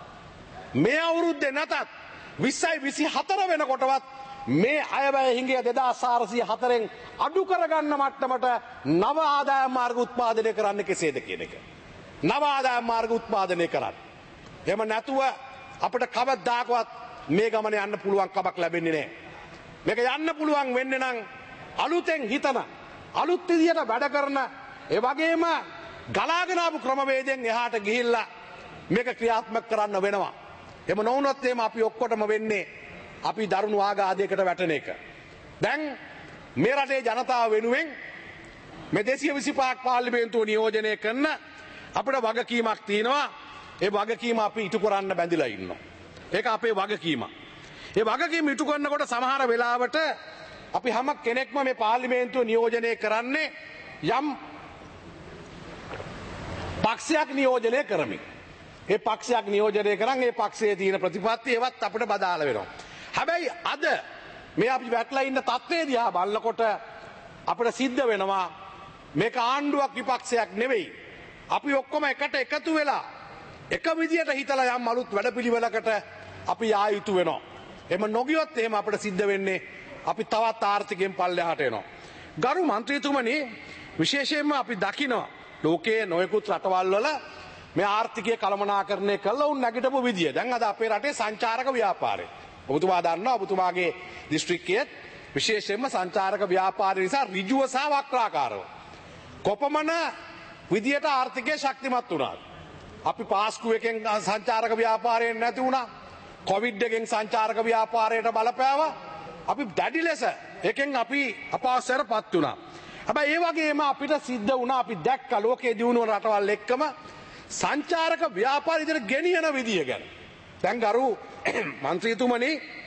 මේ අවුරුද්දේ නැතත් විස්සයි විසි හතර වෙනකොටවත් මේ අයවැය හිඟය දෙදාස් හාරසිය හතරෙන් අඩු කරගන්න මට්ටමට නව ආදායම් මාර්ග උත්පාදනය කරන්න කෙසේද කියන එක. නව ආදායම් මාර්ග උත්පාදනය කරන්න. එහෙම නැතුව අපිට කවදාකවත් මේ ගමන යන්න පුළුවන් කමක් ලැබෙන්නේ නැහැ. මේක යන්න පුළුවන් වෙන්නේ නම් අලුතෙන් හිතන අලුත් විදියට වැඩ කරන ඒ වගේම ගලාගෙන ආපු ක්‍රමවේදයෙන් එහාට ගිහිල්ලා මේක ක්‍රියාත්මක කරන්න වෙනවා. එහෙම නොවුනොත් එහෙම අපි ඔක්කොටම වෙන්නේ අපි දරුණු ආඝාතයකට වැටෙන එක. දැන් මේ රටේ ජනතාව වෙනුවෙන් මේ දෙසිය විසිපහක් පාර්ලිමේන්තුව නියෝජනය කරන අපිට වගකීමක් තියෙනවා. ඒ වගකීම අපි ඉටු කරන්න බැඳිලා ඉන්නවා. ඒක අපේ වගකීම. ඒ වගකීම ඉටු කරනකොට සමහර වෙලාවට අපි හැම කෙනෙක්ම මේ පාර්ලිමේන්තුව නියෝජනය කරන්නේ යම් පක්ෂයක් නියෝජනය කරමින්. ඒ පක්ෂයක් නියෝජනය කරන් ඒ පක්ෂයේ තියෙන ප්‍රතිපත්ති ඒවත් අපිට බදාල වෙනවා. හැබැයි අද මේ අපි වැටලා ඉන්න තත්ත්වය දිහා බලනකොට අපිට සිද්ධ වෙනවා මේක ආණ්ඩුවක් විපක්ෂයක් නෙවෙයි. අපි ඔක්කොම එකට එකතු වෙලා එක විදියට හිතලා යම් අලුත් වැඩපිළිවෙලකට අපි යා යුතු වෙනවා. එහෙම නොගියොත් එහෙම අපිට සිද්ධ වෙන්නේ අපි තවත් ආර්ථිකයෙන් පල්ලෙහාට එනවා. ගරු മന്ത്രിතුමනි විශේෂයෙන්ම අපි දකිනවා ලෝකයේ නොයෙකුත් රටවල් වල මේ ආර්ථිකය කළමනාකරණය කළා උන් නැගිටපු විදිය. දැන් අද අපේ රටේ සංචාරක ව්‍යාපාරය. ඔබතුමා දන්නවා ඔබතුමාගේ දිස්ත්‍රික්කයේ විශේෂයෙන්ම සංචාරක ව්‍යාපාරය නිසා ඍජුව සහ වක්‍රාකාරව කොපමණ විදියට ආර්ථිකය ශක්තිමත් වුණාද? අපි පාස්කු එකෙන් සංචාරක ව්‍යාපාරයෙන් නැති වුණා. කොවිඩ් එකෙන් සංචාරක ව්‍යාපාරයට බලපෑවා. අපි දැඩි ලෙස එකෙන් අපි අපහසුතාවයටපත් වුණා. හැබැයි ඒ වගේම අපිට සිද්ධ වුණා අපි දැක්ක ලෝකයේ දියුණුව රටවල් එක්කම සංචාරක ව්‍යාපාර ඉදිරියට ගෙනියන විදිය ගැන. දැන් ගරු මන්ත්‍රීතුමනි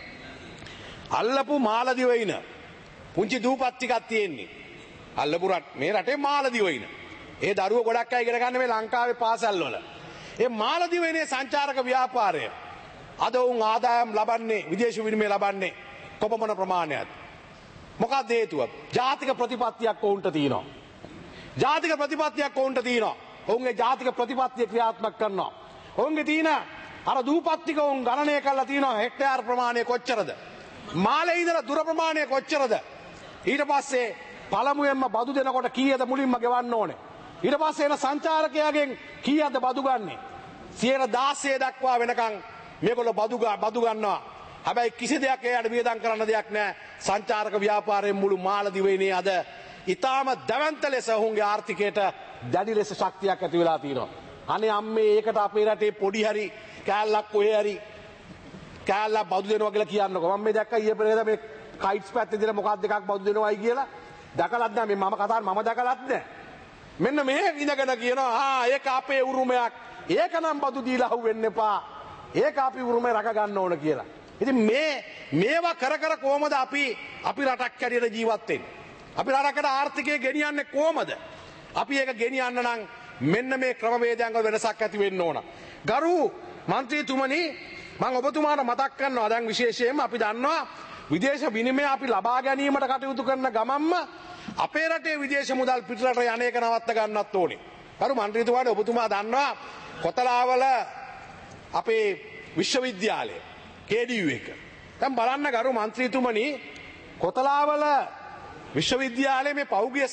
අල්ලපු මාලදිව වයින් පුංචි දූපත් ටිකක් තියෙන්නේ. අල්ලපු රට මේ රටේ මාලදිව වයින්. ඒ දරුවෝ ගොඩක් අය ඉගෙන ගන්න මේ ලංකාවේ පාසල් වල. ඒ මාලදිව වයිනේ සංචාරක ව්‍යාපාරය අද උන් ආදායම් ලබන්නේ විදේශ විනිමය ලබන්නේ කොපමණ ප්‍රමාණයක්ද? මොකක්ද හේතුව? ජාතික ප්‍රතිපත්තියක් ඔවුන්ට තියෙනවා. ජාතික ප්‍රතිපත්තියක් ඔවුන්ට තියෙනවා. ඔවුන්ගේ ජාතික ප්‍රතිපත්තිය ක්‍රියාත්මක කරනවා. ඔවුන්ගේ තියෙන අර දූපත් ටික ඔවුන් ගණනය කරලා තියෙනවා හෙක්ටයාර් ප්‍රමාණය කොච්චරද? මාලේ ඉඳලා දුර ප්‍රමාණය කොච්චරද? ඊට පස්සේ පළමුවෙන්ම බදු දෙනකොට කීයද මුලින්ම ගෙවන්න ඕනේ? ඊට පස්සේ එන සංචාරකයාගෙන් කීයද බදු ගන්නෙ? සියයට දාසය දක්වා වෙනකන් මේගොල්ලෝ බදු බදු ගන්නවා. හැබැයි කිසි දෙයක් එයාට වියදම් කරන්න දෙයක් නැහැ. සංචාරක ව්‍යාපාරයෙන් මුළු මාලදිවයිනේ අද ඊටාම දැවැන්ත ලෙස ඔවුන්ගේ ආර්ථිකයට දැඩි ලෙස ශක්තියක් ඇති වෙලා තියෙනවා. අනේ අම්මේ ඒකට අපේ රටේ පොඩි හරි කෑල්ලක් කොහේ හරි කෑල්ලක් බදු දෙනවා කියලා කියන්නකෝ. මම මේ දැක්කා ඊයේ පෙරේද මේ කයිට්ස් පැත්තේ දින මොකක්ද එකක් බදු දෙනවයි කියලා. දැකලත් නැහැ මේ මම කතාව මම දැකලත් නැහැ. මෙන්න මේ ඉඳගෙන කියනවා ආ ඒක අපේ උරුමයක්. ඒක නම් බදු දීලා අහු වෙන්න එපා. ඒක අපි උරුමය රැක ගන්න ඕන කියලා. ඉතින් මේ මේවා කර කර කොහමද අපි අපි රටක් හැටියට ජීවත් වෙන්නේ? අපි රටකට ආර්ථිකය ගෙනියන්නේ කොහමද? අපි ඒක ගෙනියන්න නම් මෙන්න මේ ක්‍රමවේදයන් වල වෙනසක් ඇති වෙන්න ඕන. ගරු මන්ත්‍රීතුමනි මම ඔබතුමාට මතක් කරනවා දැන් විශේෂයෙන්ම අපි දන්නවා විදේශ විනිමය අපි ලබා ගැනීමට කටයුතු කරන ගමන්ම අපේ රටේ විදේශ මුදල් පිටරට යන එක නවත්ත ගන්නත් ඕනේ. ගරු මන්ත්‍රීතුමාට ඔබතුමා දන්නවා කොතලාවල අපේ විශ්වවිද්‍යාලය කේ ඩී යූ එක. දැන් බලන්න ගරු මන්ත්‍රීතුමනි කොතලාවල විශ්වවිද්‍යාලයේ මේ පෞගිය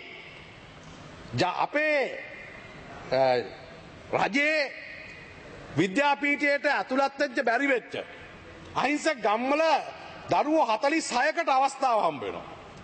සතියේ අපේ රජයේ විද්‍යාපීඨයට ඇතුළත් වෙච්ච බැරි වෙච්ච අහිංසක ගම්වල දරුවෝ හතළිස් හයකට අවස්ථාව හම්බ වෙනවා.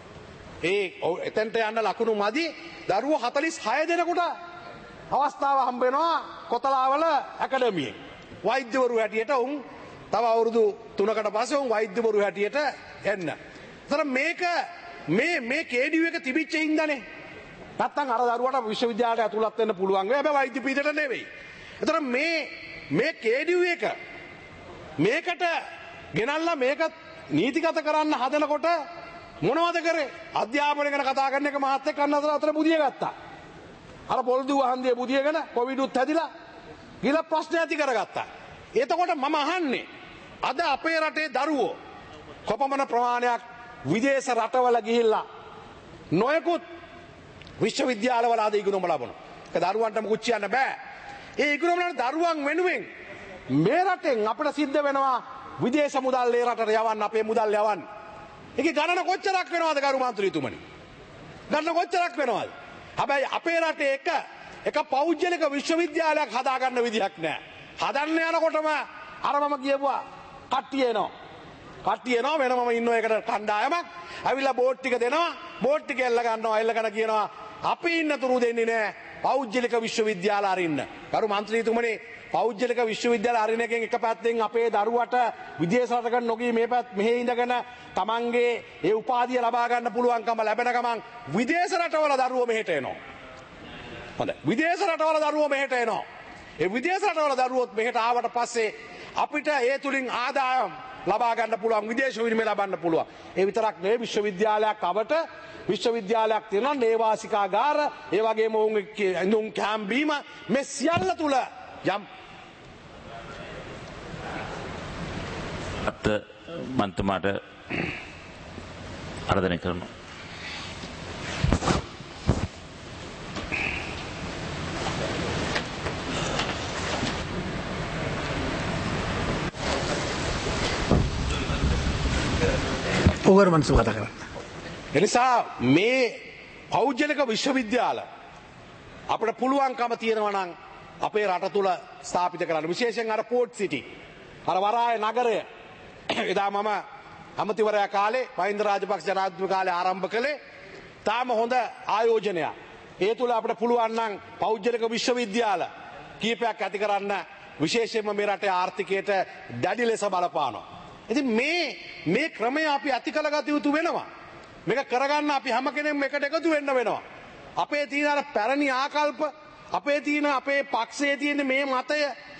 ඒ එතෙන්ට යන්න ලකුණු මදි දරුවෝ හතළිස් හය දෙනෙකුට අවස්ථාව හම්බ වෙනවා කොතලාවල ඇකඩමියෙන්. වෛද්‍යවරු හැටියට උන් තව අවුරුදු තුනකට පස්සේ උන් වෛද්‍යවරු හැටියට එන්න. ඒතර මේක මේ මේ කේ ඩී යූ එක තිබිච්ච හින්දානේ. නැත්තම් අර දරුවට විශ්වවිද්‍යාලයට ඇතුළත් වෙන්න පුළුවන් වෙයි. හැබැයි වෛද්‍ය පීඨයට නෙවෙයි. ඒතර මේ මේ කේ ඩී යූ එක මේකට ගෙනල්ලා මේක නීතිගත කරන්න හදනකොට මොනවද කරේ? අධ්‍යාපනය ගැන කතා කරන එක මහත් එක්ක අන්න අතර අතර බුදිය ගත්තා. අර පොල්දුව හන්දියේ බුදියගෙන කොවිඩ් උත් හැදිලා ගිල ප්‍රශ්න ඇති කරගත්තා. එතකොට මම අහන්නේ අද අපේ රටේ දරුවෝ කොපමණ ප්‍රමාණයක් විදේශ රටවල ගිහිල්ලා නොයෙකුත් විශ්වවිද්‍යාලවල ආද ඉගෙනුම ලබනවා. ඒක දරුවන්ට මුකුත් කියන්න බෑ. ඒ ඉගෙනුම ලබන දරුවන් වෙනුවෙන් මේ රටෙන් අපිට සිද්ධ වෙනවා විදේශ මුදල් ඒ රටට යවන්න අපේ මුදල් යවන්න. ඒකේ ගණන කොච්චරක් වෙනවද ගරු මන්ත්‍රීතුමනි? ගණන කොච්චරක් වෙනවද? හැබැයි අපේ රටේ එක එක පෞද්ගලික විශ්වවිද්‍යාලයක් හදාගන්න විදිහක් නැහැ. හදන්න යනකොටම අර මම කියපුවා කට්ටිය එනවා. කට්ටිය එනවා වෙනමම ඉන්න එකට කණ්ඩායමක් ඇවිල්ලා බෝඩ් ටික දෙනවා. බෝඩ් ටික එල්ල ගන්නවා. එල්ලගෙන කියනවා අපි ඉන්න තුරු දෙන්නේ නැහැ. පෞද්ගලික විශ්වවිද්‍යාල අරින්න. ගරු මන්ත්‍රීතුමනි පෞද්ගලික විශ්වවිද්‍යාල අරින එකෙන් එක පැත්තෙන් අපේ දරුවට විදේශ රටකට නොගී මේ පැත්ත මෙහෙ ඉඳගෙන තමන්ගේ ඒ උපාධිය ලබා ගන්න පුළුවන්කම ලැබෙන ගමන් විදේශ රටවල දරුවෝ මෙහෙට එනවා. හොඳයි. විදේශ රටවල දරුවෝ මෙහෙට එනවා. ඒ විදේශ රටවල දරුවොත් මෙහෙට ආවට පස්සේ අපිට ඒ තුලින් ආදායම් ලබා ගන්න පුළුවන් විදේශ විනිමය ලබන්න පුළුවන්. ඒ විතරක් නෙවෙයි විශ්වවිද්‍යාලයක් අවට විශ්වවිද්‍යාලයක් තියෙනවා නේවාසිකාගාර ඒ වගේම උන්ගේ ඉඳුම් කැම්බීම මේ සියල්ල තුල යම් අත් මන්තුමාට ආරාධනා කරනවා. ඔවර් මන්සු කතා කරන්න. එනිසා මේ පෞද්ගලික විශ්වවිද්‍යාල අපිට පුළුවන්කම තියෙනවා නම් අපේ රට තුල ස්ථාපිත කරන්න. විශේෂයෙන් අර පෝට් සිටි අර වරාය නගරය එදා මම අමතිවරයා කාලේ මහින්ද රාජපක්ෂ ජනාධිපති කාලේ ආරම්භ කළේ තාම හොඳ ආයෝජනයක්. ඒ තුල අපිට පුළුවන් නම් පෞද්ගලික විශ්වවිද්‍යාල කීපයක් ඇති කරන්න විශේෂයෙන්ම මේ රටේ ආර්ථිකයට දැඩි ලෙස බලපානවා. ඉතින් මේ මේ ක්‍රමය අපි ඇති කළගත යුතු වෙනවා. මේක කරගන්න අපි හැම කෙනෙක්ම එකට එකතු වෙන්න වෙනවා. අපේ තියෙන අර පැරණි ආකල්ප, අපේ තියෙන අපේ පක්ෂයේ තියෙන මේ මතය,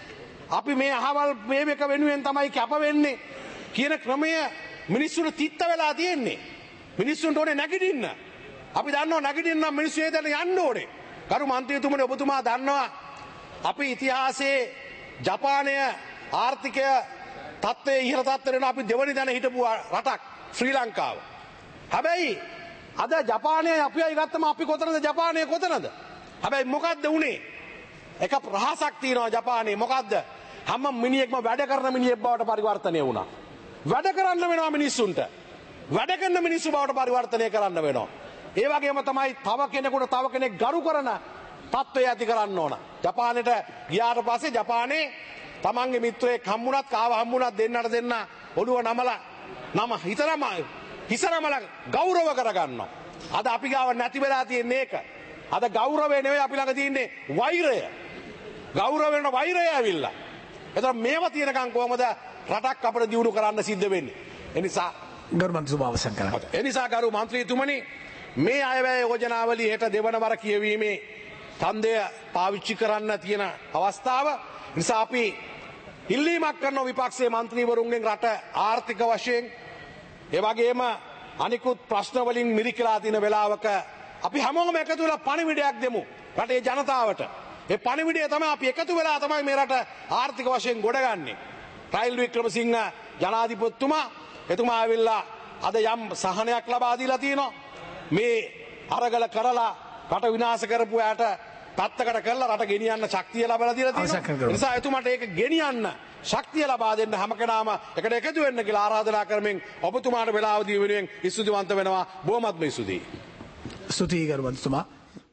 අපි මේ අහවල් මේ එක වෙනුවෙන් තමයි කැප වෙන්නේ කියන ක්‍රමය මිනිස්සුන්ට තිත්ත වෙලා තියෙන්නේ. මිනිස්සුන්ට ඕනේ නැගිටින්න. අපි දන්නවා නැගිටින්න නම් මිනිස්සු ඒ දැන යන්න ඕනේ. කරු මන්ත්‍රීතුමනි ඔබතුමා දන්නවා අපි ඉතිහාසයේ ජපානය ආර්ථිකය තත්ත්වයේ ඉහළ තත්ත්වයට අපි දෙවනි තැන හිටපු රටක් ශ්‍රී ලංකාව. හැබැයි අද ජපානය අපි අය ගත්තම අපි කොතනද ජපානය කොතනද? හැබැයි මොකද්ද උනේ? එක රහසක් තියෙනවා ජපානයේ. මොකද්ද? හැම මිනිහෙක්ම වැඩ කරන මිනිහෙක් බවට පරිවර්තනය වුණා. වැඩ කරන්න වෙනවා මිනිස්සුන්ට. වැඩ කරන මිනිස්සු බවට පරිවර්තනය කරන්න වෙනවා. ඒ වගේම තමයි තව කෙනෙකුට තව කෙනෙක් ගරු කරන තත්ත්වය ඇති කරන්න ඕන. ජපානයට ගියාට පස්සේ ජපානයේ තමන්ගේ මිත්‍රයෙක් හම්බුණත් කාව හම්බුණත් දෙන්නට දෙන්න ඔළුව නමලා නම හිතරම හිසරමලා ගෞරව කරගන්නවා. අද අපි ගාව නැති වෙලා තියෙන්නේ ඒක. අද ගෞරවය නෙවෙයි අපි ළඟ තියෙන්නේ වෛරය. ගෞරව වෙන වෛරය ඇවිල්ලා. එතකොට මේව තියෙනකන් කොහමද රටක් අපිට දියුණු කරන්න සිද්ධ වෙන්නේ? ඒ නිසා ගරු මන්ත්‍රීතුමා අවසන් කරන්න. ඒ නිසා ගරු මන්ත්‍රීතුමනි මේ අයවැය යෝජනාවලිය හෙට දෙවන වර කියවීමේ ඡන්දය පාවිච්චි කරන්න තියෙන අවස්ථාව නිසා අපි ඉල්ලීමක් කරන විපක්ෂයේ මන්ත්‍රීවරුන්ගෙන් රට ආර්ථික වශයෙන් ඒ වගේම අනිකුත් ප්‍රශ්න වලින් මිරිකලා තියෙන වෙලාවක අපි හැමෝම එකතු වෙලා පණිවිඩයක් දෙමු රටේ ජනතාවට. ඒ පණිවිඩය තමයි අපි එකතු වෙලා තමයි මේ රට ආර්ථික වශයෙන් ගොඩගන්නේ. රයිල් වික්‍රමසිංහ ජනාධිපතිතුමා එතුමා ආවිල්ලා අද යම් සහනයක් ලබා දීලා තියෙනවා. මේ අරගල කරලා රට විනාශ කරපු යාට පැත්තකට කරලා රට ගෙනියන්න ශක්තිය ලබා දීලා තියෙනවා. ඒ නිසා එතුමාට ඒක ගෙනියන්න ශක්තිය ලබා දෙන්න හැම කෙනාම එකට එකතු වෙන්න කියලා ආරාධනා කරමින් ඔබතුමාට වෙලාව දී වෙනුවෙන් ස්තුතිවන්ත වෙනවා. බොහොමත්ම ස්තුතියි. ස්තුතියි ගරු මන්ත්‍රීතුමා.